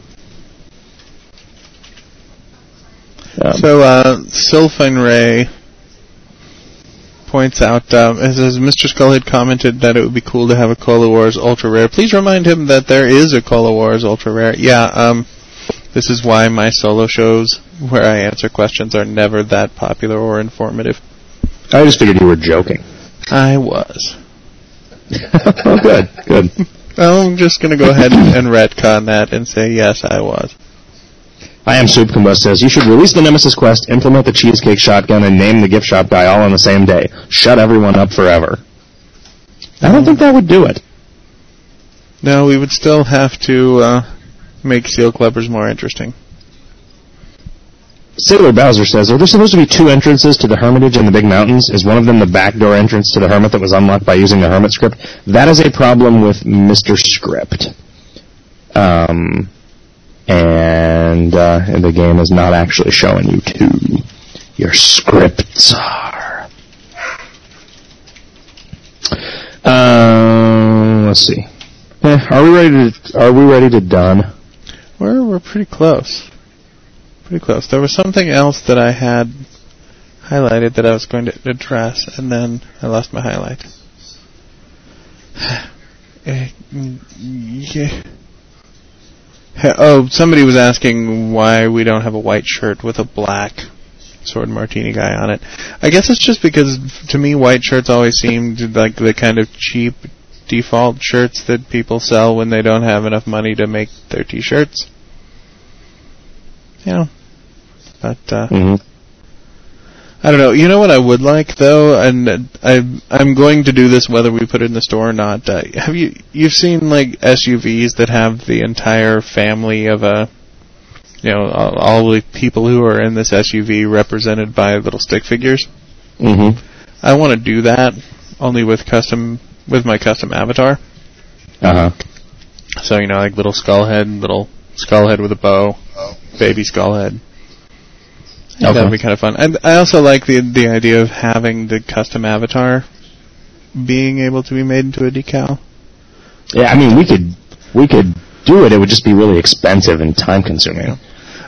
Speaker 2: Um,
Speaker 1: so, uh, Sylphin Ray points out, um, as, as Mister Skull had commented that it would be cool to have a Cola Wars Ultra Rare. Please remind him that there is a Cola Wars Ultra Rare. Yeah, um, this is why my solo shows where I answer questions are never that popular or informative.
Speaker 2: I just figured you were joking.
Speaker 1: I was.
Speaker 2: Oh, good, good.
Speaker 1: I'm just going to go ahead and, and retcon that and say, yes, I was.
Speaker 2: I am Soup Combust says, you should release the Nemesis Quest, implement the Cheesecake Shotgun, and name the gift shop guy all on the same day. Shut everyone up forever. I don't think that would do it.
Speaker 1: No, we would still have to uh, make Seal Clubbers more interesting.
Speaker 2: Sailor Bowser says, are there supposed to be two entrances to the Hermitage in the Big Mountains? Is one of them the backdoor entrance to the Hermit that was unlocked by using the Hermit script? That is a problem with Mister Script. Um, and uh, the game is not actually showing you two. Your scripts are. Um, let's see. Eh, are we ready to? Are we ready to done?
Speaker 1: We're we're pretty close. Pretty close. There was something else that I had highlighted that I was going to address, and then I lost my highlight. Yeah. Oh, somebody was asking why we don't have a white shirt with a black Sword Martini guy on it. I guess it's just because, to me, white shirts always seemed like the kind of cheap default shirts that people sell when they don't have enough money to make their t-shirts. You know. But, uh, mm-hmm. I don't know. You know what I would like, though? And I, I'm going to do this whether we put it in the store or not. Uh, have you, you've seen, like, S U Vs that have the entire family of a, you know, all, all the people who are in this S U V represented by little stick figures?
Speaker 2: Mm-hmm.
Speaker 1: I want to do that, only with custom, with my custom avatar.
Speaker 2: Uh-huh.
Speaker 1: So, you know, like little skullhead, little skullhead with a bow, baby skullhead. Okay. That would be kind of fun. And I also like the the idea of having the custom avatar being able to be made into a decal.
Speaker 2: Yeah, I mean, we could we could do it. It would just be really expensive and time consuming.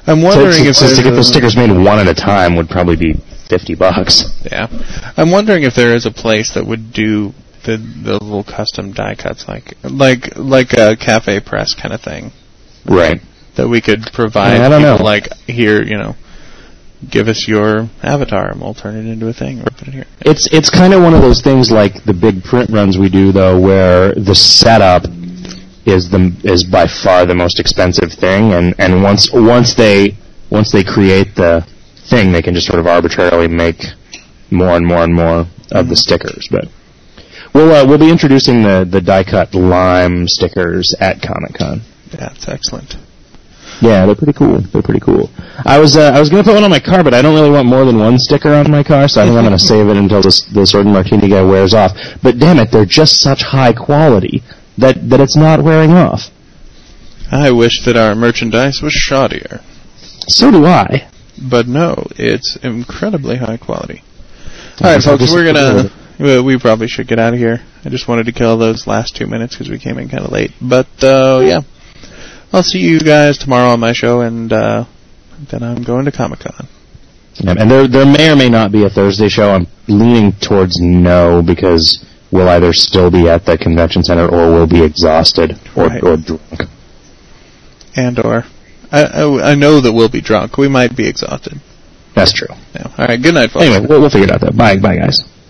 Speaker 1: I'm
Speaker 2: So,
Speaker 1: wondering if
Speaker 2: so, so to get
Speaker 1: there's
Speaker 2: those
Speaker 1: a-
Speaker 2: stickers made one at a time would probably be fifty bucks.
Speaker 1: Yeah, I'm wondering if there is a place that would do the the little custom die cuts, like like like a cafe press kind of thing,
Speaker 2: Right.
Speaker 1: that we could provide.
Speaker 2: I don't
Speaker 1: people
Speaker 2: know.
Speaker 1: Like here, you know, give us your avatar and we'll turn it into a thing or put it here.
Speaker 2: It's it's kind of one of those things like the big print runs we do, though, where the setup is the is by far the most expensive thing, and, and once once they once they create the thing, they can just sort of arbitrarily make more and more and more of the stickers. But we'll uh, we'll be introducing the the die cut lime stickers at Comic-Con.
Speaker 1: Yeah, it's excellent.
Speaker 2: Yeah, they're pretty cool. They're pretty cool. I was uh, I was gonna put one on my car, but I don't really want more than one sticker on my car, so I think I'm gonna save it until this the Sword and Martini guy wears off. But damn it, they're just such high quality that that it's not wearing off.
Speaker 1: I wish that our merchandise was shoddier,
Speaker 2: So do I.
Speaker 1: but no, it's incredibly high quality.
Speaker 2: I
Speaker 1: All right,
Speaker 2: guess I'll
Speaker 1: folks,
Speaker 2: just
Speaker 1: we're
Speaker 2: put it
Speaker 1: gonna.
Speaker 2: with
Speaker 1: We we probably should get out of here. I just wanted to kill those last two minutes because we came in kind of late. But uh, yeah, I'll see you guys tomorrow on my show, and uh, then I'm going to Comic-Con.
Speaker 2: Yeah, and there there may or may not be a Thursday show. I'm leaning towards no, because we'll either still be at the convention center or we'll be exhausted or,
Speaker 1: Right.
Speaker 2: or drunk.
Speaker 1: And or I, I I know that we'll be drunk. We might be exhausted.
Speaker 2: That's true.
Speaker 1: Yeah. All right. Good night, folks.
Speaker 2: Anyway, we'll, we'll figure it out, though. Bye, bye, guys.